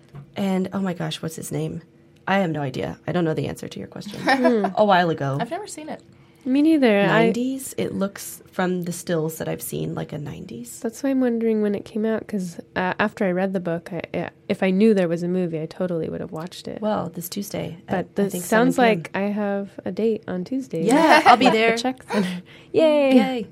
C: and oh my gosh, what's his name? I have no idea. I don't know the answer to your question. A while ago.
B: I've never seen it.
A: Me neither. I,
C: nineties. It looks from the stills that I've seen like a nineties.
A: that's why I'm wondering when it came out. Because uh, after I read the book, I, uh, if I knew there was a movie, I totally would have watched it.
C: Well, this Tuesday. at,
A: but
C: I
A: this
C: think
A: sounds
C: seven p m.
A: like I have a date on Tuesday.
C: Yeah, I'll be
A: At
C: there.
A: the Czech Center. Yay!
C: Yay.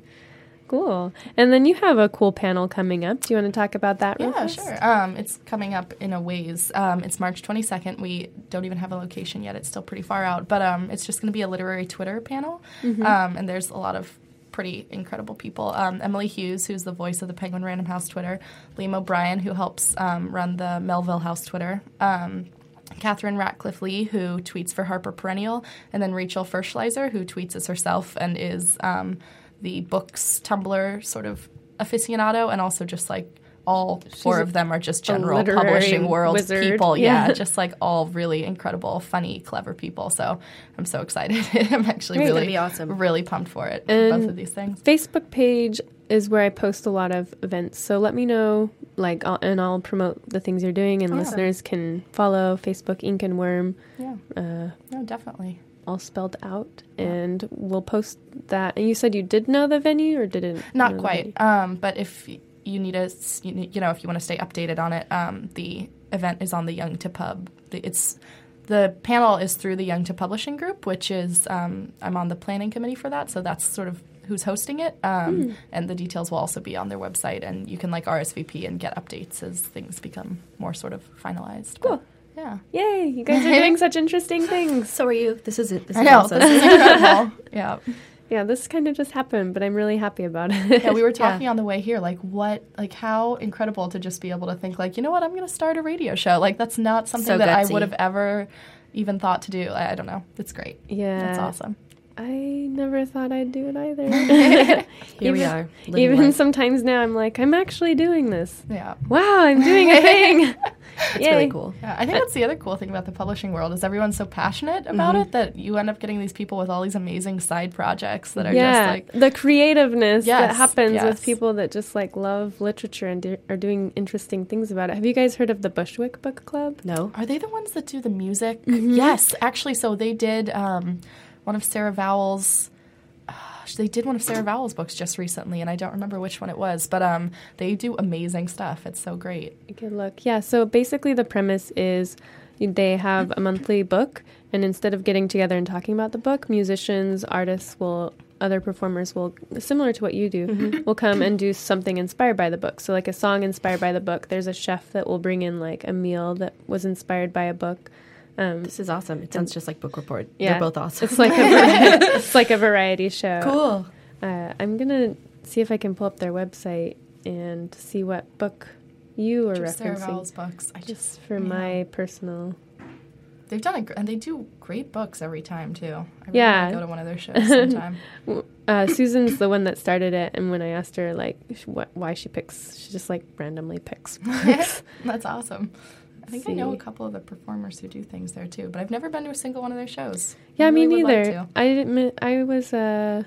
A: Cool. And then you have a cool panel coming up. Do you want to talk about that real
B: Yeah,
A: fast?
B: sure. Um, it's coming up in a ways. Um, it's March twenty-second. We don't even have a location yet. It's still pretty far out. But um, it's just going to be a literary Twitter panel.
A: Mm-hmm.
B: Um, and there's a lot of pretty incredible people. Um, Emily Hughes, who's the voice of the Penguin Random House Twitter. Liam O'Brien, who helps um, run the Melville House Twitter. Um, Catherine Ratcliffe Lee, who tweets for Harper Perennial. And then Rachel Ferschleiser, who tweets as herself and is um, the books Tumblr sort of aficionado, and also just like all four
A: a-
B: of them are just general
A: literary
B: publishing world
A: wizard.
B: people. Yeah.
A: Yeah.
B: just like all really incredible, funny, clever people. So I'm so excited. I'm actually
C: Great. It's
B: really,
C: gonna be awesome.
B: really pumped for it. For
A: And
B: both of these things.
A: Facebook page is where I post a lot of events. So let me know, like, I'll, and I'll promote the things you're doing, and
B: Yeah.
A: listeners can follow Facebook Ink and Worm,
B: Yeah,
A: uh,
B: no, definitely.
A: all spelled out, and we'll post that. And you said you did know the venue, or didn't?
B: Not
A: know the
B: quite.
A: venue?
B: Um, but if y- you need a, s- you ne- you know, if you want to stay updated on it, um, the event is on the Young to Pub. The- It's the panel is through the Young to Publishing group, which is um, I'm on the planning committee for that, so that's sort of who's hosting it. Um,
A: Hmm.
B: And the details will also be on their website, and you can like R S V P and get updates as things become more sort of finalized.
A: Cool.
B: But, Yeah.
A: Yay! You guys are doing such interesting things.
C: So are you. This is it. This
B: I
C: is
B: know.
C: awesome.
B: This is incredible. Yeah.
A: Yeah, this kind of just happened, but I'm really happy about it.
B: Yeah, we were talking on the way here, like what, like how incredible to just be able to think, like, you know what, I'm going to start a radio show. Like that's not something
C: So
B: that
C: gutsy.
B: I would have ever even thought to do. I, I don't know. It's great.
A: Yeah.
B: That's awesome.
A: I never thought I'd do it either.
C: Here
A: even,
C: we are. living
A: Even
C: life.
A: sometimes now I'm like, I'm actually doing this.
B: Yeah.
A: Wow, I'm doing a thing.
C: It's
A: Yay.
C: really cool.
B: Yeah, I think that's the other cool thing about the publishing world is everyone's so passionate about
C: Mm-hmm.
B: it that you end up getting these people with all these amazing side projects that are
A: Yeah,
B: just like,
A: the creativeness that
B: Yes,
A: happens
B: yes.
A: with people that just like love literature and do, are doing interesting things about it. Have you guys heard of the Bushwick Book Club?
C: No?
B: are they the ones that do the music?
A: Mm-hmm.
B: Yes, actually. So they did um, one of Sarah Vowell's. Uh, they did one of Sarah Vowell's books just recently, and I don't remember which one it was. But um, they do amazing stuff. It's so great.
A: Good luck. Yeah, so basically the premise is they have a monthly book, and instead of getting together and talking about the book, musicians, artists will, other performers will, similar to what you do, will come and do something inspired by the book. So like a song inspired by the book. There's a chef that will bring in like a meal that was inspired by a book. Um,
C: This is awesome. It sounds just like Book Report.
A: Yeah.
C: They're both awesome.
A: it's like a vari- it's like a variety show.
C: cool.
A: Uh, I'm gonna see if I can pull up their website and see what book you are
B: Just Sarah
A: referencing.
B: Vowell's books. I just
A: Just for
B: yeah.
A: my personal.
B: They've done it, gr- and they do great books every time too. I really
A: Yeah.
B: want to go to one of their shows sometime.
A: Uh, Susan's the one that started it, and when I asked her like sh- what why she picks, she just like randomly picks. books.
B: That's awesome. I think I know a
A: See.
B: couple of the performers who do things there too, but I've never been to a single one of their shows.
A: yeah,
B: I
A: me
B: really would like
A: neither.
B: to.
A: I didn't. I was. Uh,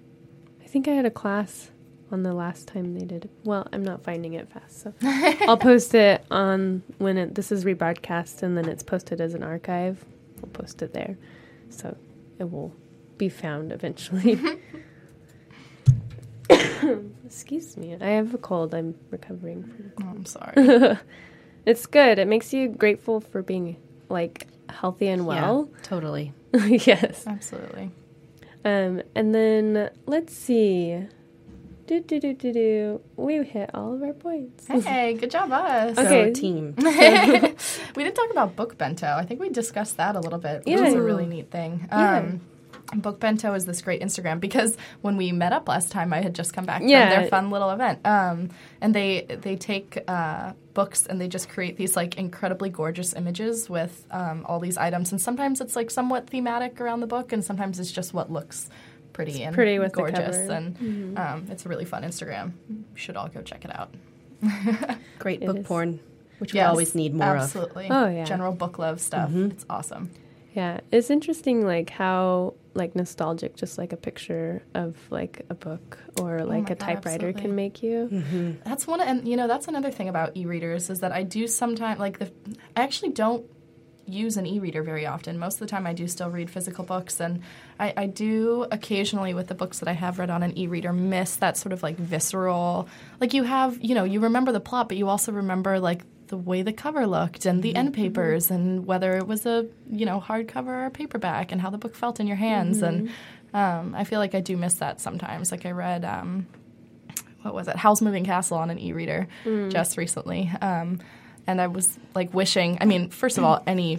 A: I think I had a class on the last time they did it. Well, I'm not finding it fast, so I'll post it on when it, this is rebroadcast, and then it's posted as an archive. I'll post it there, so it will be found eventually. Excuse me, I have a cold. I'm recovering from.
B: Oh, I'm sorry.
A: It's good. It makes you grateful for being like healthy and well.
C: Yeah, totally.
A: Yes.
B: Absolutely.
A: Um, and then let's see. Do do do do do. We hit all of our points.
B: Hey, good job, us.
A: Okay.
C: So, team.
B: We didn't talk about Book Bento. I think we discussed that a little bit, which
A: Yeah.
B: is a really neat thing.
A: Yeah.
B: Um, Book Bento is this great Instagram because when we met up last time, I had just come back
A: Yeah.
B: from their fun little event. Um, and they they take uh, books and they just create these like incredibly gorgeous images with um, all these items. And sometimes it's like somewhat thematic around the book, and sometimes it's just what looks pretty and
A: pretty with the
B: gorgeous.
A: cover.
B: And um, it's a really fun Instagram. You should all go check it out.
C: Great
A: It
C: book
A: is.
C: porn, which we
B: Yes,
C: always need more
B: absolutely.
A: Oh, yeah.
B: General book love stuff. It's awesome.
A: Yeah, it's interesting, like how like nostalgic, just like a picture of like a book or like
B: Oh my
A: a
B: God,
A: typewriter
B: absolutely.
A: can make you.
B: That's one, and you know that's another thing about e-readers is that I do sometimes like the. I actually don't use an e-reader very often. Most of the time, I do still read physical books, and I, I do occasionally with the books that I have read on an e-reader miss that sort of like visceral. Like you have, you know, you remember the plot, but you also remember like the way the cover looked and the end papers and whether it was a you know hardcover or a paperback and how the book felt in your hands. And um, I feel like I do miss that sometimes. Like I read. Um, what was it? Howl's Moving Castle on an e-reader just recently. Um, and I was like wishing, I mean, first of all, any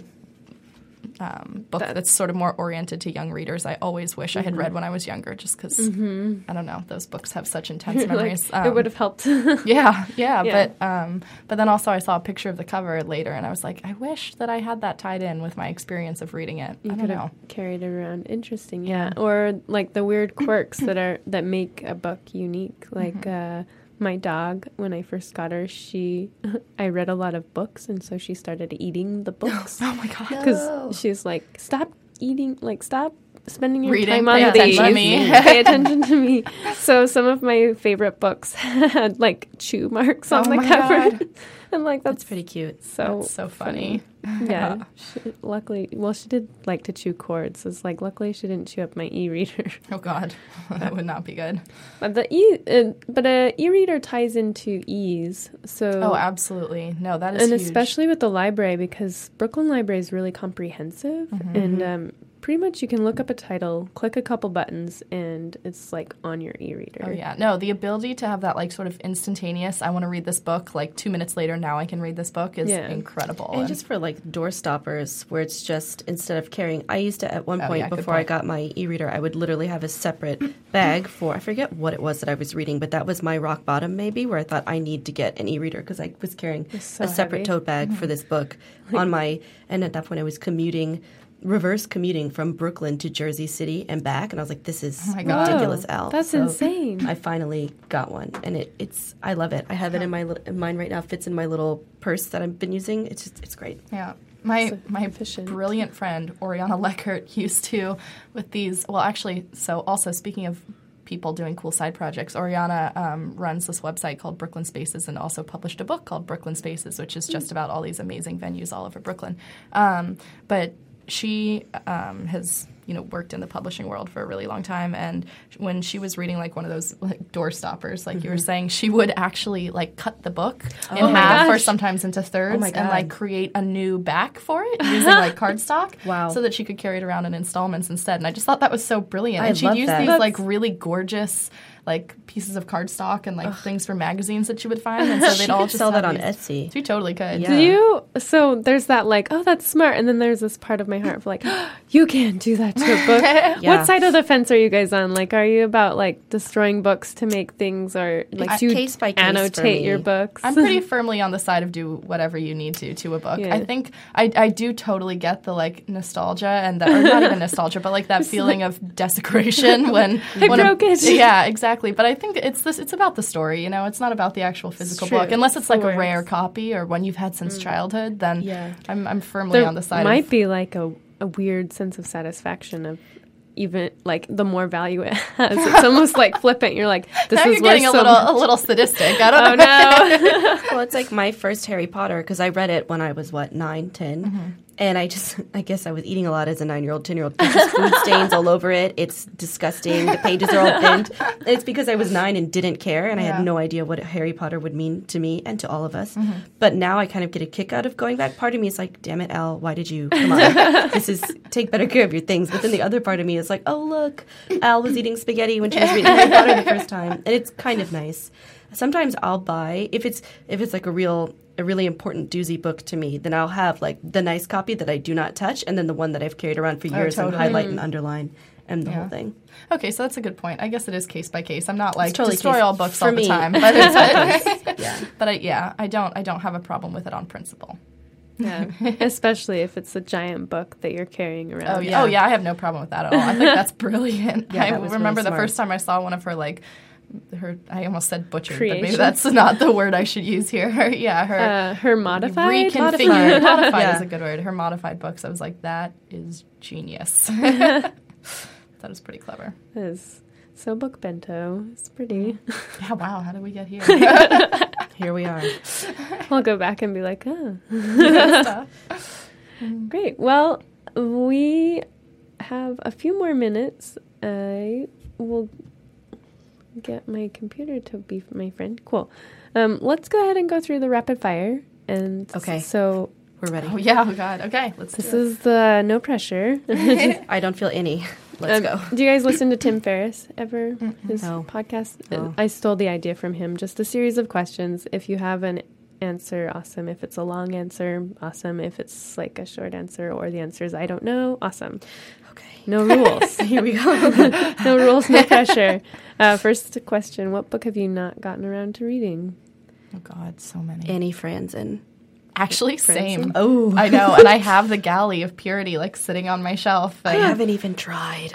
B: um, book
A: That-
B: that's sort of more oriented to young readers, I always wish I had read when I was younger just because, I don't know, those books have such intense
A: Like,
B: memories.
A: it
B: Um,
A: would have helped.
B: yeah, yeah,
A: Yeah.
B: but um, but then also I saw a picture of the cover later, and I was like, I wish that I had that tied in with my experience of reading it.
A: You
B: I don't
A: could
B: know.
A: have carried it around. Interesting, yeah. Or like the weird quirks that are that make a book unique. Like uh, my dog, when I first got her, she I read a lot of books, and so she started eating the books
B: Oh my god.
A: because she's like, stop eating, like stop spending your
B: Reading,
A: time on
B: pay
A: these.
B: attention to me.
A: Pay attention to me. So some of my favorite books had like chew marks on
B: Oh
A: the
B: my
A: cover.
B: God.
A: I'm like,
C: That's
A: that's
C: pretty cute.
A: so
B: That's so funny.
A: yeah. She, luckily, well, she did like to chew cords. It's like luckily she didn't chew up my e-reader.
B: Oh god, that would not be good.
A: But the e, uh, but a e-reader ties into ease. So
B: Oh, absolutely. No, that is
A: and
B: huge.
A: especially with the library because Brooklyn Library is really comprehensive,
B: Mm-hmm.
A: and um, pretty much you can look up a title, click a couple buttons, and it's like on your e-reader.
B: Oh, yeah. No, the ability to have that like sort of instantaneous, I want to read this book, like two minutes later, now I can read this book is
A: Yeah.
B: incredible.
C: And just for like door stoppers, where it's just instead of carrying, I used to at one
B: Oh,
C: point
B: yeah, good
C: before I
B: point.
C: got my e-reader, I would literally have a separate bag for, I forget what it was that I was reading, but that was my rock bottom maybe, where I thought I need to get an e-reader because I was carrying
A: so
C: a separate
A: heavy.
C: tote bag for this book on my, and at that point I was commuting, reverse commuting from Brooklyn to Jersey City and back, and I was like, this is
B: Oh my God.
C: ridiculous,
A: Whoa,
C: Al.
A: that's
C: So
A: insane.
C: I finally got one, and it, it's, I love it. I have it in my, lit- mine right now, fits in my little purse that I've been using. It's just, it's great.
B: Yeah. My
A: So
B: my
A: efficient.
B: brilliant friend, Oriana Leckert, used to, with these, well, actually, so also speaking of people doing cool side projects, Oriana um, runs this website called Brooklyn Spaces and also published a book called Brooklyn Spaces, which is just about all these amazing venues all over Brooklyn. Um, but she um, has, you know, worked in the publishing world for a really long time, and when she was reading like one of those like door stoppers, like you were saying, she would actually like cut the book in
C: Oh my
B: half or
C: gosh.
B: sometimes into thirds
C: my
B: and
C: God.
B: like create a new back for it using like cardstock.
C: Wow.
B: So that she could carry it around in installments instead. And I just thought that was so brilliant.
C: I
B: and she'd
C: love
B: use
C: that.
B: these
A: That's-
B: like really gorgeous like pieces of cardstock and like things for magazines that she would find, and so
C: She
B: they'd all
C: could
B: just
C: sell
B: have
C: that on
B: these-
C: Etsy.
B: She totally could.
C: Yeah.
A: Do you? So there's that like, oh, that's smart, and then there's this part of my heart for like, you can't do that to a book.
C: Yeah.
A: What side of the fence are you guys on? Like, are you about like destroying books to make things, or like
C: It's
A: do you
C: case by case for
A: annotate
C: me.
A: your books?
B: I'm pretty firmly on the side of do whatever you need to to a book.
A: Yeah.
B: I think I, I do totally get the like nostalgia and that, or not even nostalgia, but like that feeling of desecration when
A: I
B: when a-
A: broke it.
B: Yeah, exactly. But I think it's this. It's about the story. You know, it's not about the actual physical
A: true.
B: book, unless it's like
A: It
B: a rare
A: works.
B: copy or one you've had since childhood. Then
C: Yeah.
B: I'm I'm firmly
A: there
B: on the side
A: might
B: of
A: be like a, a weird sense of satisfaction of even like the more value it has. It's almost like flippant. You're like, this
B: now
A: is
B: you're
A: worth
B: getting a
A: so
B: little
A: much.
B: a little sadistic. I don't
A: Oh
B: know.
A: no!
C: Well, it's like my first Harry Potter because I read it when I was, what, nine, ten?
B: Mm-hmm.
C: And I just, I guess I was eating a lot as a nine-year-old, ten-year-old. There's just food stains all over it. It's disgusting. The pages are all bent. And it's because I was nine and didn't care, and I
B: Yeah.
C: had no idea what Harry Potter would mean to me and to all of us.
B: Mm-hmm.
C: But now I kind of get a kick out of going back. Part of me is like, damn it, Al, why did you? Come on. This is, take better care of your things. But then the other part of me is like, oh, look, Al was eating spaghetti when she was reading Harry Potter the first time. And it's kind of nice. Sometimes I'll buy, if it's if it's like a real a really important doozy book to me, then I'll have like the nice copy that I do not touch, and then the one that I've carried around for years
B: totally.
C: and highlight and underline and the
B: Yeah.
C: whole thing.
B: Okay, so that's a good point. I guess it is case by case. I'm not like
C: totally
B: destroy
C: case-
B: all books
C: for
B: all the
C: me.
B: time, but it's,
C: Yeah.
B: but I, yeah, I don't I don't have a problem with it on principle.
A: Yeah, especially if it's a giant book that you're carrying around.
B: Oh yeah.
C: yeah.
B: oh yeah, I have no problem with that at all. I think that's brilliant.
C: Yeah,
B: I
C: that was
B: remember
C: really
B: the
C: smart.
B: first time I saw one of her like her. I almost said butchered, but maybe
A: Creations?
B: that's not the word I should use here. Her, yeah, her
A: Uh, her modified.
B: reconfigured. Modified
C: Yeah.
B: is a good word. Her modified books. I was like, that is genius. that is pretty clever.
A: It is. So book bento. It's pretty.
B: Yeah. Wow. How did we get here?
C: Here we are.
A: I'll go back and be like, oh.
B: Stuff.
A: Great. Well, we have a few more minutes. I will get my computer to be my friend. Cool. Um, let's go ahead and go through the rapid fire. And
C: Okay.
A: so
C: We're ready.
B: Oh yeah. Oh god. Okay. Let's
A: this
B: do it.
A: is the no pressure.
C: I don't feel any. Let's
A: Um,
C: go.
A: Do you guys listen to Tim Ferriss ever? His
C: No.
A: podcast?
C: No.
A: I stole the idea from him. Just a series of questions. If you have an answer, awesome. If it's a long answer, awesome. If it's like a short answer or the answer is I don't know, awesome.
C: Okay.
A: No rules.
C: Here we go.
A: No rules, no pressure. Uh, first question, what book have you not gotten around to reading?
B: Oh god. So many.
C: Annie Franzen.
B: Actually, same.
C: Oh.
B: I know, and I have the Galley of Purity like sitting on my shelf.
C: I
B: And
C: haven't even tried.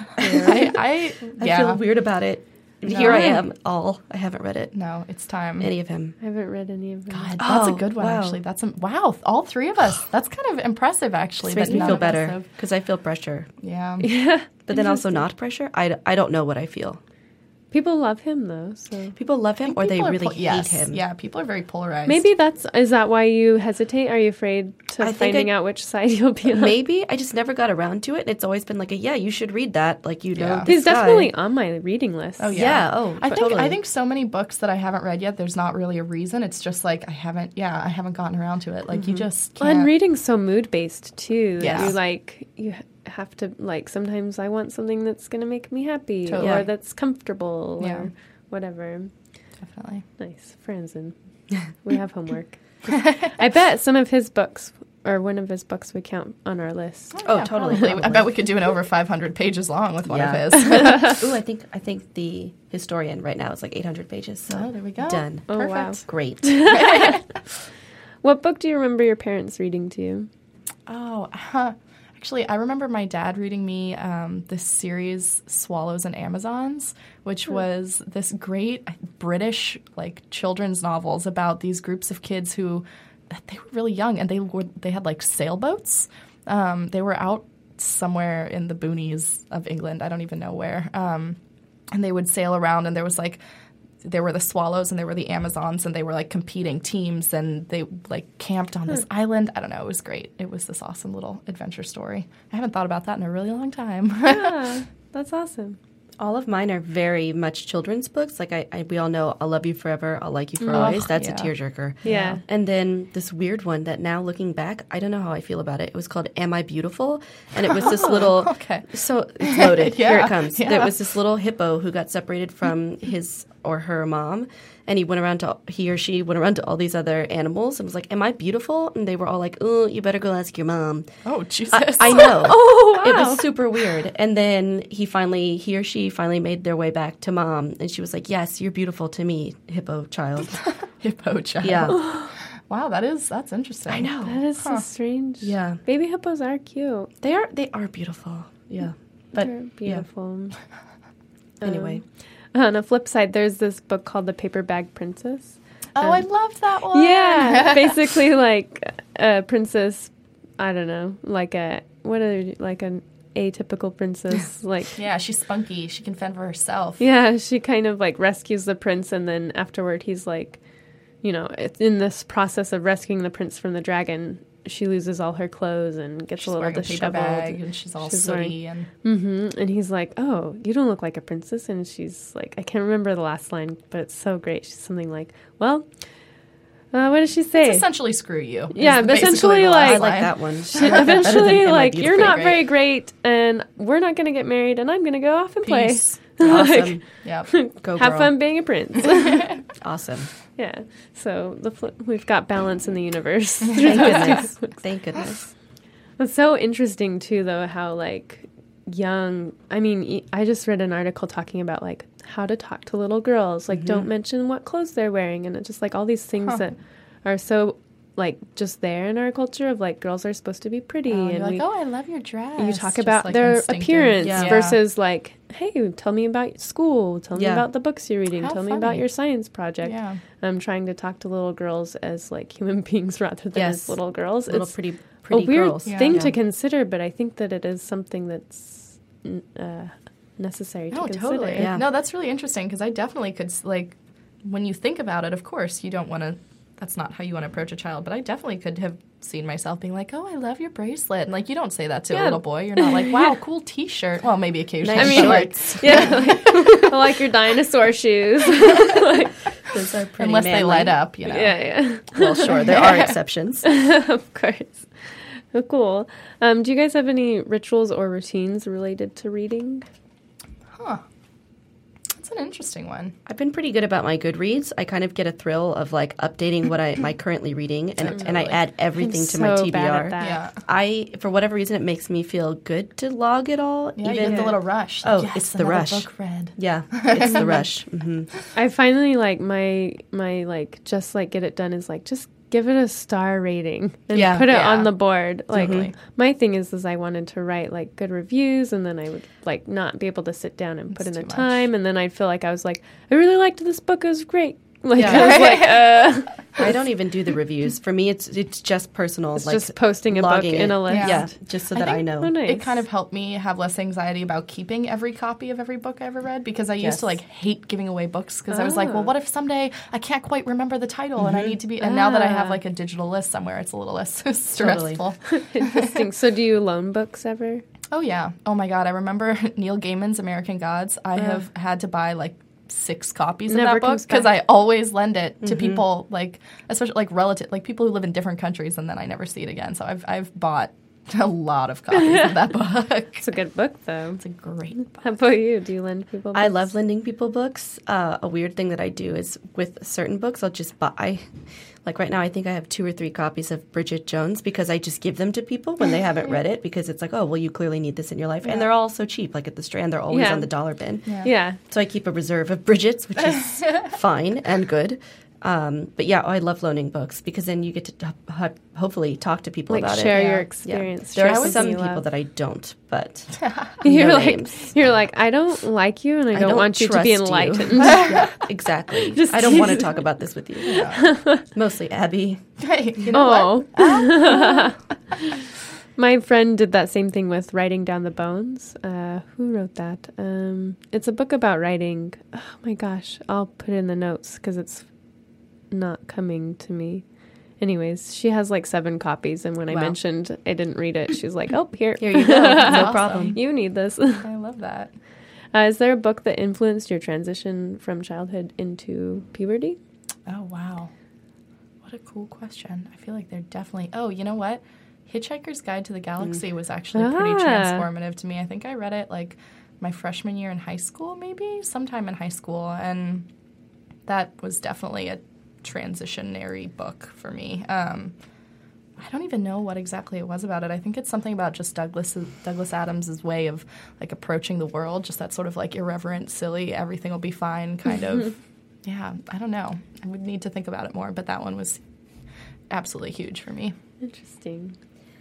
B: I, I,
C: I
B: yeah.
C: feel weird about it.
B: No.
C: Here I am, all. I haven't read it.
B: No, it's time.
C: Any of him.
A: I haven't read any of them.
B: God, that's a
C: Oh,
B: good one.
C: wow.
B: Actually, that's a, wow. All three of us. That's kind of impressive, actually.
C: This makes
B: that
C: me
B: none
C: feel
B: of us
C: better
B: have-
C: because I feel pressure.
B: Yeah.
A: Yeah.
C: But then also not pressure. I, d- I don't know what I feel.
A: People love him though, so
C: People love him or they
B: People are
C: really
B: pol-
C: hate
B: yes.
C: him.
B: Yeah, people are very polarized.
A: maybe that's is that why you hesitate? Are you afraid to
C: I think
A: finding
C: I-
A: out which side you'll be on?
C: Maybe I just never got around to it. It's always been like a yeah, you should read that. Like you know,
B: Yeah.
C: this
A: He's
C: guy.
A: definitely on my reading list.
B: Oh yeah.
C: Yeah, oh,
B: I think
C: totally.
B: I think so many books that I haven't read yet. There's not really a reason. It's just like I haven't. Yeah, I haven't gotten around to it. Like you just
A: Well,
B: can't.
A: and reading's so mood based too.
B: Yes.
A: You like you ha- have to, like, sometimes I want something that's going to make me happy
B: Totally.
A: or that's comfortable
B: Yeah.
A: or whatever.
B: Definitely.
A: Nice. Franzen. We have homework. I bet some of his books or one of his books would count on our list.
C: Oh,
B: yeah,
C: totally.
B: probably. I
C: Probably.
B: bet we could do an over five hundred pages long with one
C: Yeah.
B: of his.
C: Ooh, I think I think the historian right now is like eight hundred pages. So
B: Oh, there we go.
C: Done.
A: Oh,
B: Perfect.
A: wow.
C: Great.
A: What book do you remember your parents reading to you?
B: Oh, huh. Actually, I remember my dad reading me um, this series, Swallows and Amazons, which was this great British like children's novels about these groups of kids who they were really young and they were they had like sailboats. Um, they were out somewhere in the boonies of England. I don't even know where. Um, and they would sail around, and there was like. There were the Swallows and there were the Amazons, and they were like competing teams, and they like camped on this island. I don't know. It was great. It was this awesome little adventure story. I haven't thought about that in a really long time.
A: Yeah, that's awesome.
C: All of mine are very much children's books. Like I, I we all know I'll Love You Forever, I'll Like You for
B: Oh,
C: Always. That's
B: yeah.
C: a tearjerker.
A: Yeah.
C: And then this weird one that now looking back, I don't know how I feel about it. It was called Am I Beautiful? And it was this little
B: okay.
C: So it's loaded. Here
B: Yeah,
C: it comes.
B: yeah.
C: There was this little hippo who got separated from his or her mom, and he went around to he or she went around to all these other animals and was like, "Am I beautiful?" And they were all like, "Oh, you better go ask your mom."
B: Oh, Jesus.
C: I, I know.
A: Oh,
C: It
A: wow.
C: was super weird. And then he finally, he or she finally made their way back to mom, and she was like, "Yes, you're beautiful to me, hippo child."
B: Hippo child.
C: Yeah,
B: Wow, that is that's interesting.
C: I know.
A: That is so strange.
C: Yeah.
A: Baby hippos are cute.
C: They are they are beautiful. Yeah, but
A: They're beautiful.
C: anyway,
A: Um, on the flip side, there's this book called The Paper Bag Princess.
B: Oh,
A: Um,
B: I loved that one.
A: Yeah, basically like a princess. I don't know, like a what are like an atypical princess. Like
B: Yeah, she's spunky. She can fend for herself.
A: yeah, she kind of like rescues the prince, and then afterward, he's like, you know, it's in this process of rescuing the prince from the dragon, she loses all her clothes and gets
B: She's
A: a little
B: wearing a paper
A: disheveled.
B: bag, and she's all
A: She's
B: sooty. And
A: hmm And he's like, "Oh, you don't look like a princess." And she's like, I can't remember the last line, but it's so great. She's something like, "Well, uh, what does she say?"
B: it's essentially screw you. is
A: Yeah,
B: basically
A: essentially,
B: the
A: like-
C: I
B: last
C: like
B: line.
C: that one.
A: She- eventually,
C: Am I
A: like,
C: beautiful?
A: you're not
B: Great.
A: very great, and we're not going to get married, and I'm going to go off and play.
B: Peace.
C: Awesome.
B: Yep.
C: Go
A: Have
C: girl.
A: fun being a prince.
C: Awesome.
A: Yeah. So the fl- we've got balance in the universe.
C: Thank goodness. Thank goodness.
A: It's so interesting too, though, how like young. I mean, e- I just read an article talking about like how to talk to little girls. Like, don't mention what clothes they're wearing, and it's just like all these things
B: Huh.
A: that are so like just there in our culture of like girls are supposed to be pretty,
B: Oh,
A: and
B: you're like,
A: we,
B: oh, I love your dress.
A: you talk
B: Just,
A: about
B: like,
A: their
B: instinctive.
A: appearance
B: Yeah.
A: versus like, hey, tell me about school, tell me
C: Yeah.
A: about the books you're reading,
B: How
A: tell me about
B: funny.
A: your science project.
B: Yeah.
A: I'm trying to talk to little girls as like human beings rather than
C: Yes.
A: as little girls.
C: Little
A: It's
C: pretty pretty
A: a weird
C: girls.
B: Yeah.
A: thing
C: Yeah.
A: to consider, but I think that it is something that's n- uh, necessary to
B: No,
A: consider.
B: totally.
C: Yeah.
B: No, that's really interesting because I definitely could, s- like, when you think about it, of course, you don't want to, that's not how you want to approach a child, but I definitely could have seen myself being like, oh, I love your bracelet. And, like, you don't say that to
A: Yeah.
B: a little boy. You're not like, wow, cool t-shirt. Well, maybe occasionally.
C: Nice
A: I mean,
B: but,
C: shorts.
A: Yeah, like, I like your dinosaur shoes. like,
C: Those are pretty
B: unless they
C: manly.
B: light up, you know.
A: yeah,
C: Well, sure, there are exceptions.
A: yeah, of course. Oh, cool. Um, do you guys have any rituals or routines related to reading?
B: Huh. That's an interesting one.
C: I've been pretty good about my Goodreads. I kind of get a thrill of like updating what I am I currently reading, and and I
B: Totally.
C: add everything
A: I'm
C: to my
A: so
C: T B
A: bad
C: R.
A: at that.
B: Yeah.
C: I, for whatever reason, it makes me feel good to log it all.
B: Yeah, you
C: even
B: get the little rush.
C: Oh,
B: Like, yes,
C: it's the
B: another
C: rush.
B: book read.
C: yeah, it's the rush. hmm
A: I finally like my my like just like get it done is like just give it a star rating and
C: Yeah.
A: put it
B: Yeah.
A: on the board. Like
B: Totally.
A: my thing is is I wanted to write like good reviews, and then I would like not be able to sit down and put
B: It's
A: in the
B: too
A: time, and then I'd feel like I was like I really liked this book, it was great. Like
C: Yeah.
A: I was like uh
C: I don't even do the reviews. For me, it's it's just personal.
A: it's
C: like
A: just posting a book
C: logging
A: in
C: it.
A: a list.
B: Yeah.
C: Yeah, just so
B: I
C: that I
B: think-
C: know.
A: Oh, nice.
B: It kind of helped me have less anxiety about keeping every copy of every book I ever read because I used
C: Yes.
B: to like hate giving away books because I was like,
A: Ah.
B: well, what if someday I can't quite remember the title and I need to be, and now that I have
A: Ah.
B: like a digital list somewhere, it's a little less stressful.
A: Interesting. So do you loan books ever?
B: Oh yeah. Oh my God. I remember Neil Gaiman's American Gods. I have had to buy like six copies of
A: Never
B: that book
A: comes
B: because
A: back.
B: I always lend it to people like, especially like relative, like people who live in different countries, and then I never see it again. So I've I've bought a lot of copies of that book.
A: It's a good book, though.
B: It's a great book.
A: How about you? Do you lend people books?
C: I love lending people books. Uh, a weird thing that I do is with certain books, I'll just buy. Like right now, I think I have two or three copies of Bridget Jones because I just give them to people when they haven't read it because it's like, oh, well, you clearly need this in your life.
B: Yeah.
C: And they're all so cheap. Like at the Strand, they're always
A: Yeah.
C: on the dollar bin.
B: Yeah.
A: Yeah.
C: So I keep a reserve of Bridget's, which is fine and good. Um, but yeah, I love loaning books because then you get to t- ho- hopefully talk to people
A: Like
C: about
A: share
C: it.
A: your
B: Yeah.
A: experience.
C: There
A: share
C: are
A: something
C: some
A: you
C: people
A: love.
C: that I don't, but
A: You're
C: no
A: like
C: names.
A: you're like I don't like you and I,
C: I
A: don't,
C: don't
A: want you to
C: trust
A: be
C: you.
A: enlightened.
C: Yeah, exactly.
A: Just
C: I don't want to
A: tease-
C: talk about this with you.
B: Yeah.
C: Mostly Abby.
B: Hey, you know what?
A: Oh. My friend did that same thing with Writing Down the Bones. Uh, who wrote that? Um, it's a book about writing. Oh my gosh, I'll put it in the notes because it's not coming to me. Anyways, she has like seven copies, and when I
C: Wow.
A: mentioned I didn't read it, she's like, "Oh, here,
C: Here you go. No
B: Awesome.
C: problem.
A: you need this."
B: I love that.
A: Uh, is there a book that influenced your transition from childhood into puberty?
B: Oh, wow. What a cool question. I feel like they're definitely... Oh, you know what? Hitchhiker's Guide to the Galaxy was actually pretty
A: Ah.
B: transformative to me. I think I read it like my freshman year in high school, maybe, sometime in high school. And that was definitely a transitionary book for me. Um, I don't even know what exactly it was about it. I think it's something about just Douglas Douglas Adams' way of like approaching the world, just that sort of like irreverent, silly, everything will be fine kind of. Yeah, I don't know. I would need to think about it more, but that one was absolutely huge for me.
A: Interesting.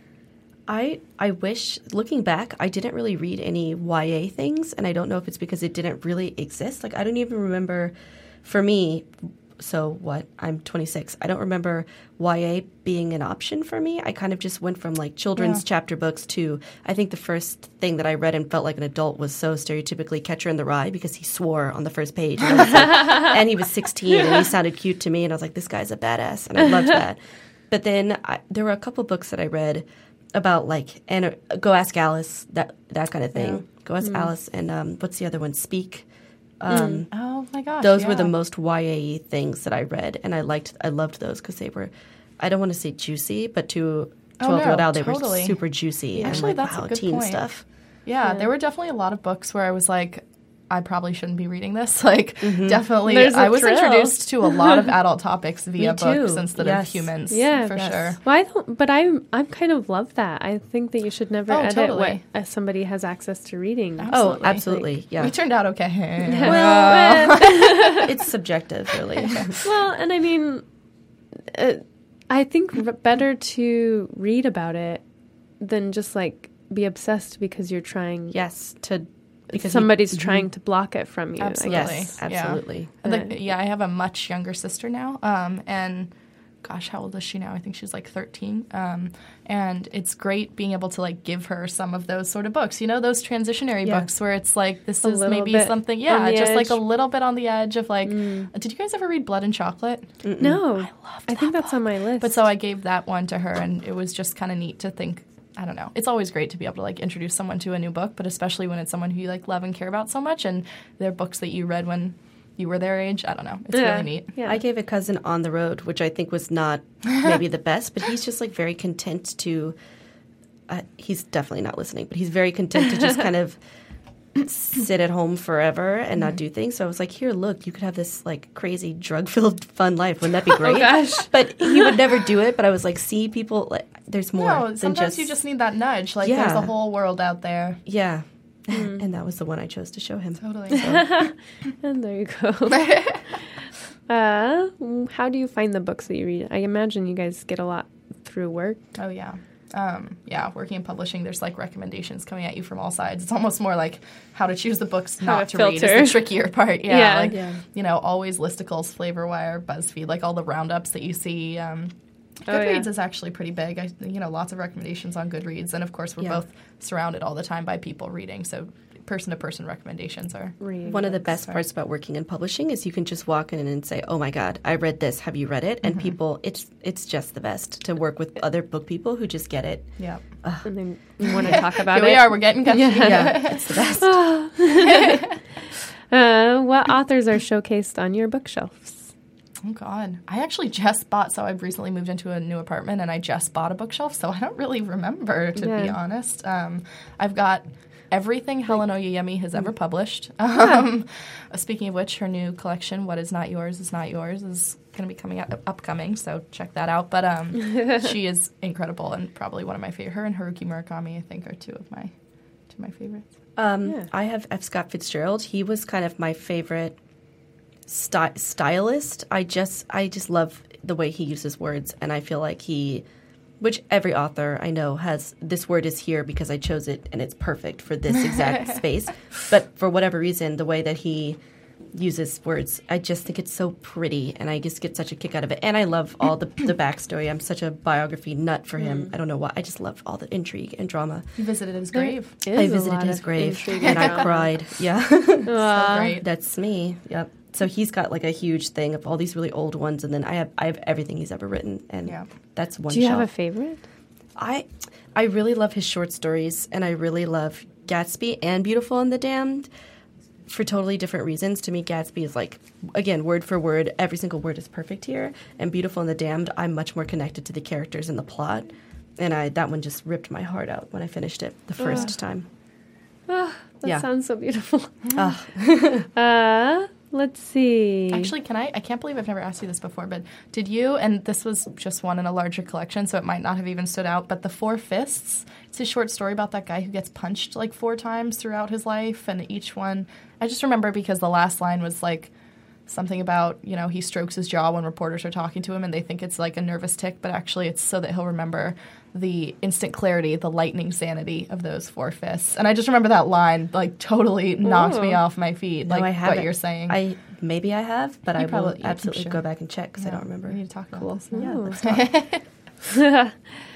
C: I I wish, looking back, I didn't really read any Y A things, and I don't know if it's because it didn't really exist. Like, I don't even remember, for me, so what, I'm twenty-six, I don't remember Y A being an option for me. I kind of just went from, like, children's
B: Yeah.
C: chapter books to, I think the first thing that I read and felt like an adult was so stereotypically Catcher in the Rye because he swore on the first page. And, I was like, and he was sixteen, and he sounded cute to me, and I was like, this guy's a badass, and I loved that. But then I, there were a couple books that I read about like and Go Ask Alice, that that kind of thing.
B: Yeah.
C: Go Ask
A: Mm.
C: Alice, and um, what's the other one? Speak. Um,
B: Oh my gosh.
C: those were the
B: yeah.
C: most Y A things that I read, and I liked. I loved those because they were. I don't want to say juicy, but to
B: Oh,
C: twelve year old
B: no,
C: Al, they
B: totally.
C: were super juicy.
A: Yeah.
C: And
B: Actually,
C: like,
B: that's a
C: wow,
B: good
C: teen
B: point.
C: stuff.
B: Yeah,
A: Yeah.
B: there were definitely a lot of books where I was like, I probably shouldn't be reading this. Like,
C: Mm-hmm.
B: definitely,
A: There's a
B: I was
A: thrill.
B: introduced to a lot of adult topics via
C: Me too.
B: books instead
C: Yes.
B: of humans.
A: Yeah.
B: for
C: Yes.
B: sure.
A: Well, I don't, but I I kind of love that. I think that you should never
B: Oh,
A: edit
B: totally.
A: what uh, somebody has access to reading.
B: Absolutely.
C: Oh, absolutely. Yeah.
B: We turned out okay.
A: Well,
C: It's subjective, really.
A: well, and I mean, uh, I think r- better to read about it than just like be obsessed because you're trying.
C: Yes. To because
A: somebody's
C: you,
A: trying to block it from you. I
B: Absolutely.
A: guess.
C: Yes,
B: Yeah.
C: absolutely.
B: The- yeah, I have a much younger sister now, um, and gosh, how old is she now? I think she's like thirteen. Um, and it's great being able to like give her some of those sort of books. You know, those transitionary
C: Yeah.
B: books where it's like this
A: A
B: is
A: little
B: maybe
A: bit
B: something.
A: on
B: Yeah,
A: the
B: just like a
A: edge.
B: little bit on the edge of like.
A: Mm.
B: Did you guys ever read Blood and Chocolate?
A: No,
B: I loved
A: I think
B: that
A: that's on my list.
B: But so I gave that one to her, and it was just kind of neat to think. I don't know. It's always great to be able to like introduce someone to a new book, but especially when it's someone who you like love and care about so much, and they're books that you read when you were their age. I don't know. It's
A: Yeah.
B: really neat.
A: Yeah.
C: I gave a cousin On the Road, which I think was not maybe the best, but he's just like very content to. Uh, he's definitely not listening, but he's very content to just kind of sit at home forever and not do things. So I was like, here, look, you could have this like crazy drug-filled fun life. Wouldn't that be great?
A: Oh gosh.
C: But he would never do it. But I was like, see, people, like, there's more
B: No,
C: than
B: sometimes
C: just
B: you just need that nudge. Like
C: Yeah.
B: there's a whole world out there.
C: yeah. And that was the one I chose to show him.
B: Totally.
A: And there you go. uh, how do you find the books that you read? I imagine you guys get a lot through work.
B: Oh yeah. Um, yeah, working in publishing, there's like recommendations coming at you from all sides. It's almost more like how to choose the books
A: How
B: not
A: to
B: to, read
A: filter.
B: is the trickier part. Yeah,
A: Yeah.
B: like
C: Yeah.
B: you know, always listicles, FlavorWire, BuzzFeed, like all the roundups that you see. Um,
A: Oh,
B: Goodreads
A: yeah.
B: is actually pretty big. I, you know, lots of recommendations on Goodreads, and of course, we're
C: Yeah.
B: both surrounded all the time by people reading. So, person-to-person recommendations are.
A: Reading
C: One of the
A: books.
C: best parts about working in publishing is you can just walk in and say, "Oh my God, I read this. Have you read it?" And people, it's it's just the best to work with other book people who just get it.
B: Yeah.
A: And then you want to talk about
B: Here
A: it.
B: we are. We're getting gushing.
C: Yeah, it's the best.
A: Uh, what authors are showcased on your bookshelves?
B: Oh, God. I actually just bought, so I've recently moved into a new apartment, and I just bought a bookshelf, so I don't really remember, to
A: Yeah.
B: be honest. Um, I've got everything Helen Oyeyemi has ever published. Um, speaking of which, her new collection, What Is Not Yours Is Not Yours, is going to be coming out, upcoming, so check that out. But um, she is incredible and probably one of my favorite. Her and Haruki Murakami, I think, are two of my two of my favorites.
C: Um,
A: Yeah.
C: I have F. Scott Fitzgerald. He was kind of my favorite sty- stylist. I just I just love the way he uses words, and I feel like he, which every author I know has, this word is here because I chose it and it's perfect for this exact space. But for whatever reason, the way that he uses words, I just think it's so pretty, and I just get such a kick out of it. And I love all the the backstory. I'm such a biography nut for him. I don't know why. I just love all the intrigue and drama.
B: You visited his grave.
A: Is
C: I
A: a
C: visited
A: lot
C: his
A: of
C: grave
A: intrigue
C: and I
A: drama.
C: cried. Yeah.
A: Aw.
B: Great.
C: That's me. Yep. So he's got like a huge thing of all these really old ones, and then I have I have everything he's ever written, and
B: Yeah.
C: that's one.
A: Do you
C: shelf.
A: have a favorite?
C: I I really love his short stories, and I really love Gatsby and Beautiful and the Damned for totally different reasons. To me, Gatsby is like, again, word for word, every single word is perfect here, and Beautiful and the Damned, I'm much more connected to the characters and the plot, and I that one just ripped my heart out when I finished it the first time.
A: Oh, that
C: Yeah.
A: sounds so beautiful.
C: Ah.
A: uh, let's see.
B: Actually, can I? I can't believe I've never asked you this before, but did you, and this was just one in a larger collection, so it might not have even stood out, but The Four Fists, it's a short story about that guy who gets punched like four times throughout his life, and each one, I just remember because the last line was like something about, you know, he strokes his jaw when reporters are talking to him, and they think it's like a nervous tic, but actually it's so that he'll remember the instant clarity, the lightning sanity of those four fists. And I just remember that line, like, totally knocked me
A: Ooh.
B: off my feet,
C: No,
B: like
C: I
B: what
C: haven't.
B: you're saying.
C: I maybe I have, but
B: You
C: I
B: probably-
C: will
B: yeah, I'm
C: absolutely
B: sure.
C: go back and check because I
B: Yeah,
C: don't remember.
B: We need to talk about
C: Cool.
B: this.
C: Yeah,
B: now.
C: let's talk.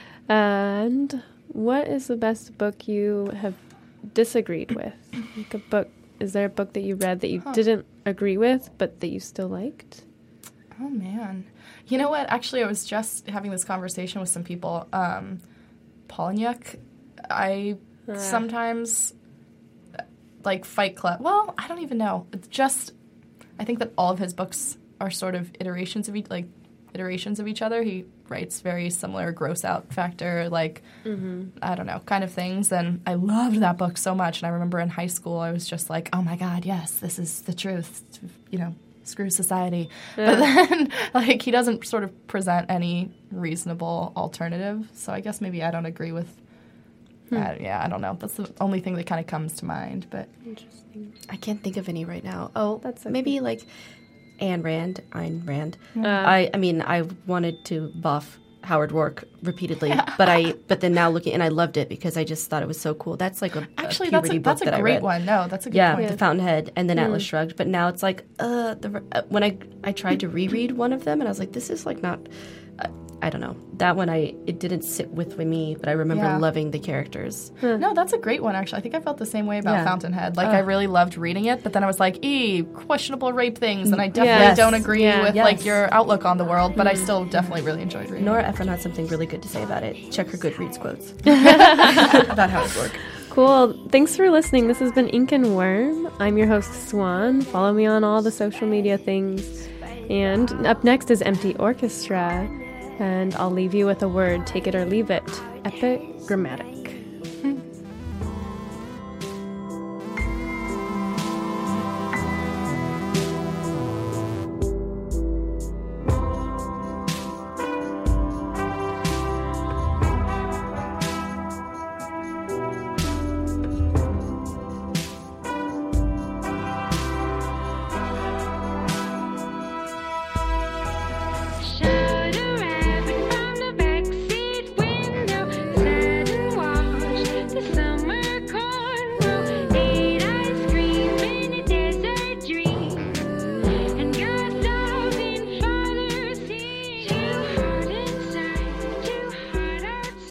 A: And what is the best book you have disagreed with? Like a book. Is there a book that you read that you
B: Huh.
A: didn't agree with, but that you still liked?
B: Oh, man. You know what? Actually, I was just having this conversation with some people. Um, Polnyuk, I
A: Ah.
B: sometimes, like, Fight Club. Well, I don't even know. It's just, I think that all of his books are sort of iterations of each, like, iterations of each other. He writes very similar gross out factor, like, I don't know, kind of things. And I loved that book so much. And I remember in high school, I was just like, oh my God, yes, this is the truth. You know, screw society. But then, like, he doesn't sort of present any reasonable alternative. So I guess maybe I don't agree with that. Yeah, I don't know. That's the only thing that kind of comes to mind. But
A: Interesting.
C: I can't think of any right now. Oh,
A: That's okay.
C: maybe like Ayn Rand. Ayn Rand.
A: Uh,
C: I, I mean, I wanted to buff Howard Rourke repeatedly, but I, but then now looking, and I loved it because I just thought it was so cool. That's like a,
B: actually,
C: a
B: that's
C: puberty
B: a, that's
C: book
B: a
C: that I
B: great
C: read.
B: one. No, that's a good
C: Yeah,
B: point.
C: The Fountainhead, and then Atlas Shrugged. But now it's like, uh, the uh, when I I tried to reread one of them, and I was like, this is like not. Uh, I don't know. That one, I it didn't sit with me, but I remember
B: Yeah.
C: loving the characters.
B: No, that's a great one, actually. I think I felt the same way about
C: Yeah.
B: Fountainhead. Like, I really loved reading it, but then I was like, ee, questionable rape things, and I definitely
A: Yes.
B: don't agree
A: Yeah.
B: with,
C: Yes.
B: like, your outlook on the world, but I still definitely really enjoyed reading
C: Nora
B: it.
C: Ephron had something really good to say about it. Check her Goodreads quotes about how it works.
A: Cool. Thanks for listening. This has been Ink and Worm. I'm your host, Swan. Follow me on all the social media things. And up next is Empty Orchestra. And I'll leave you with a word. Take it or leave it. Epigrammatic.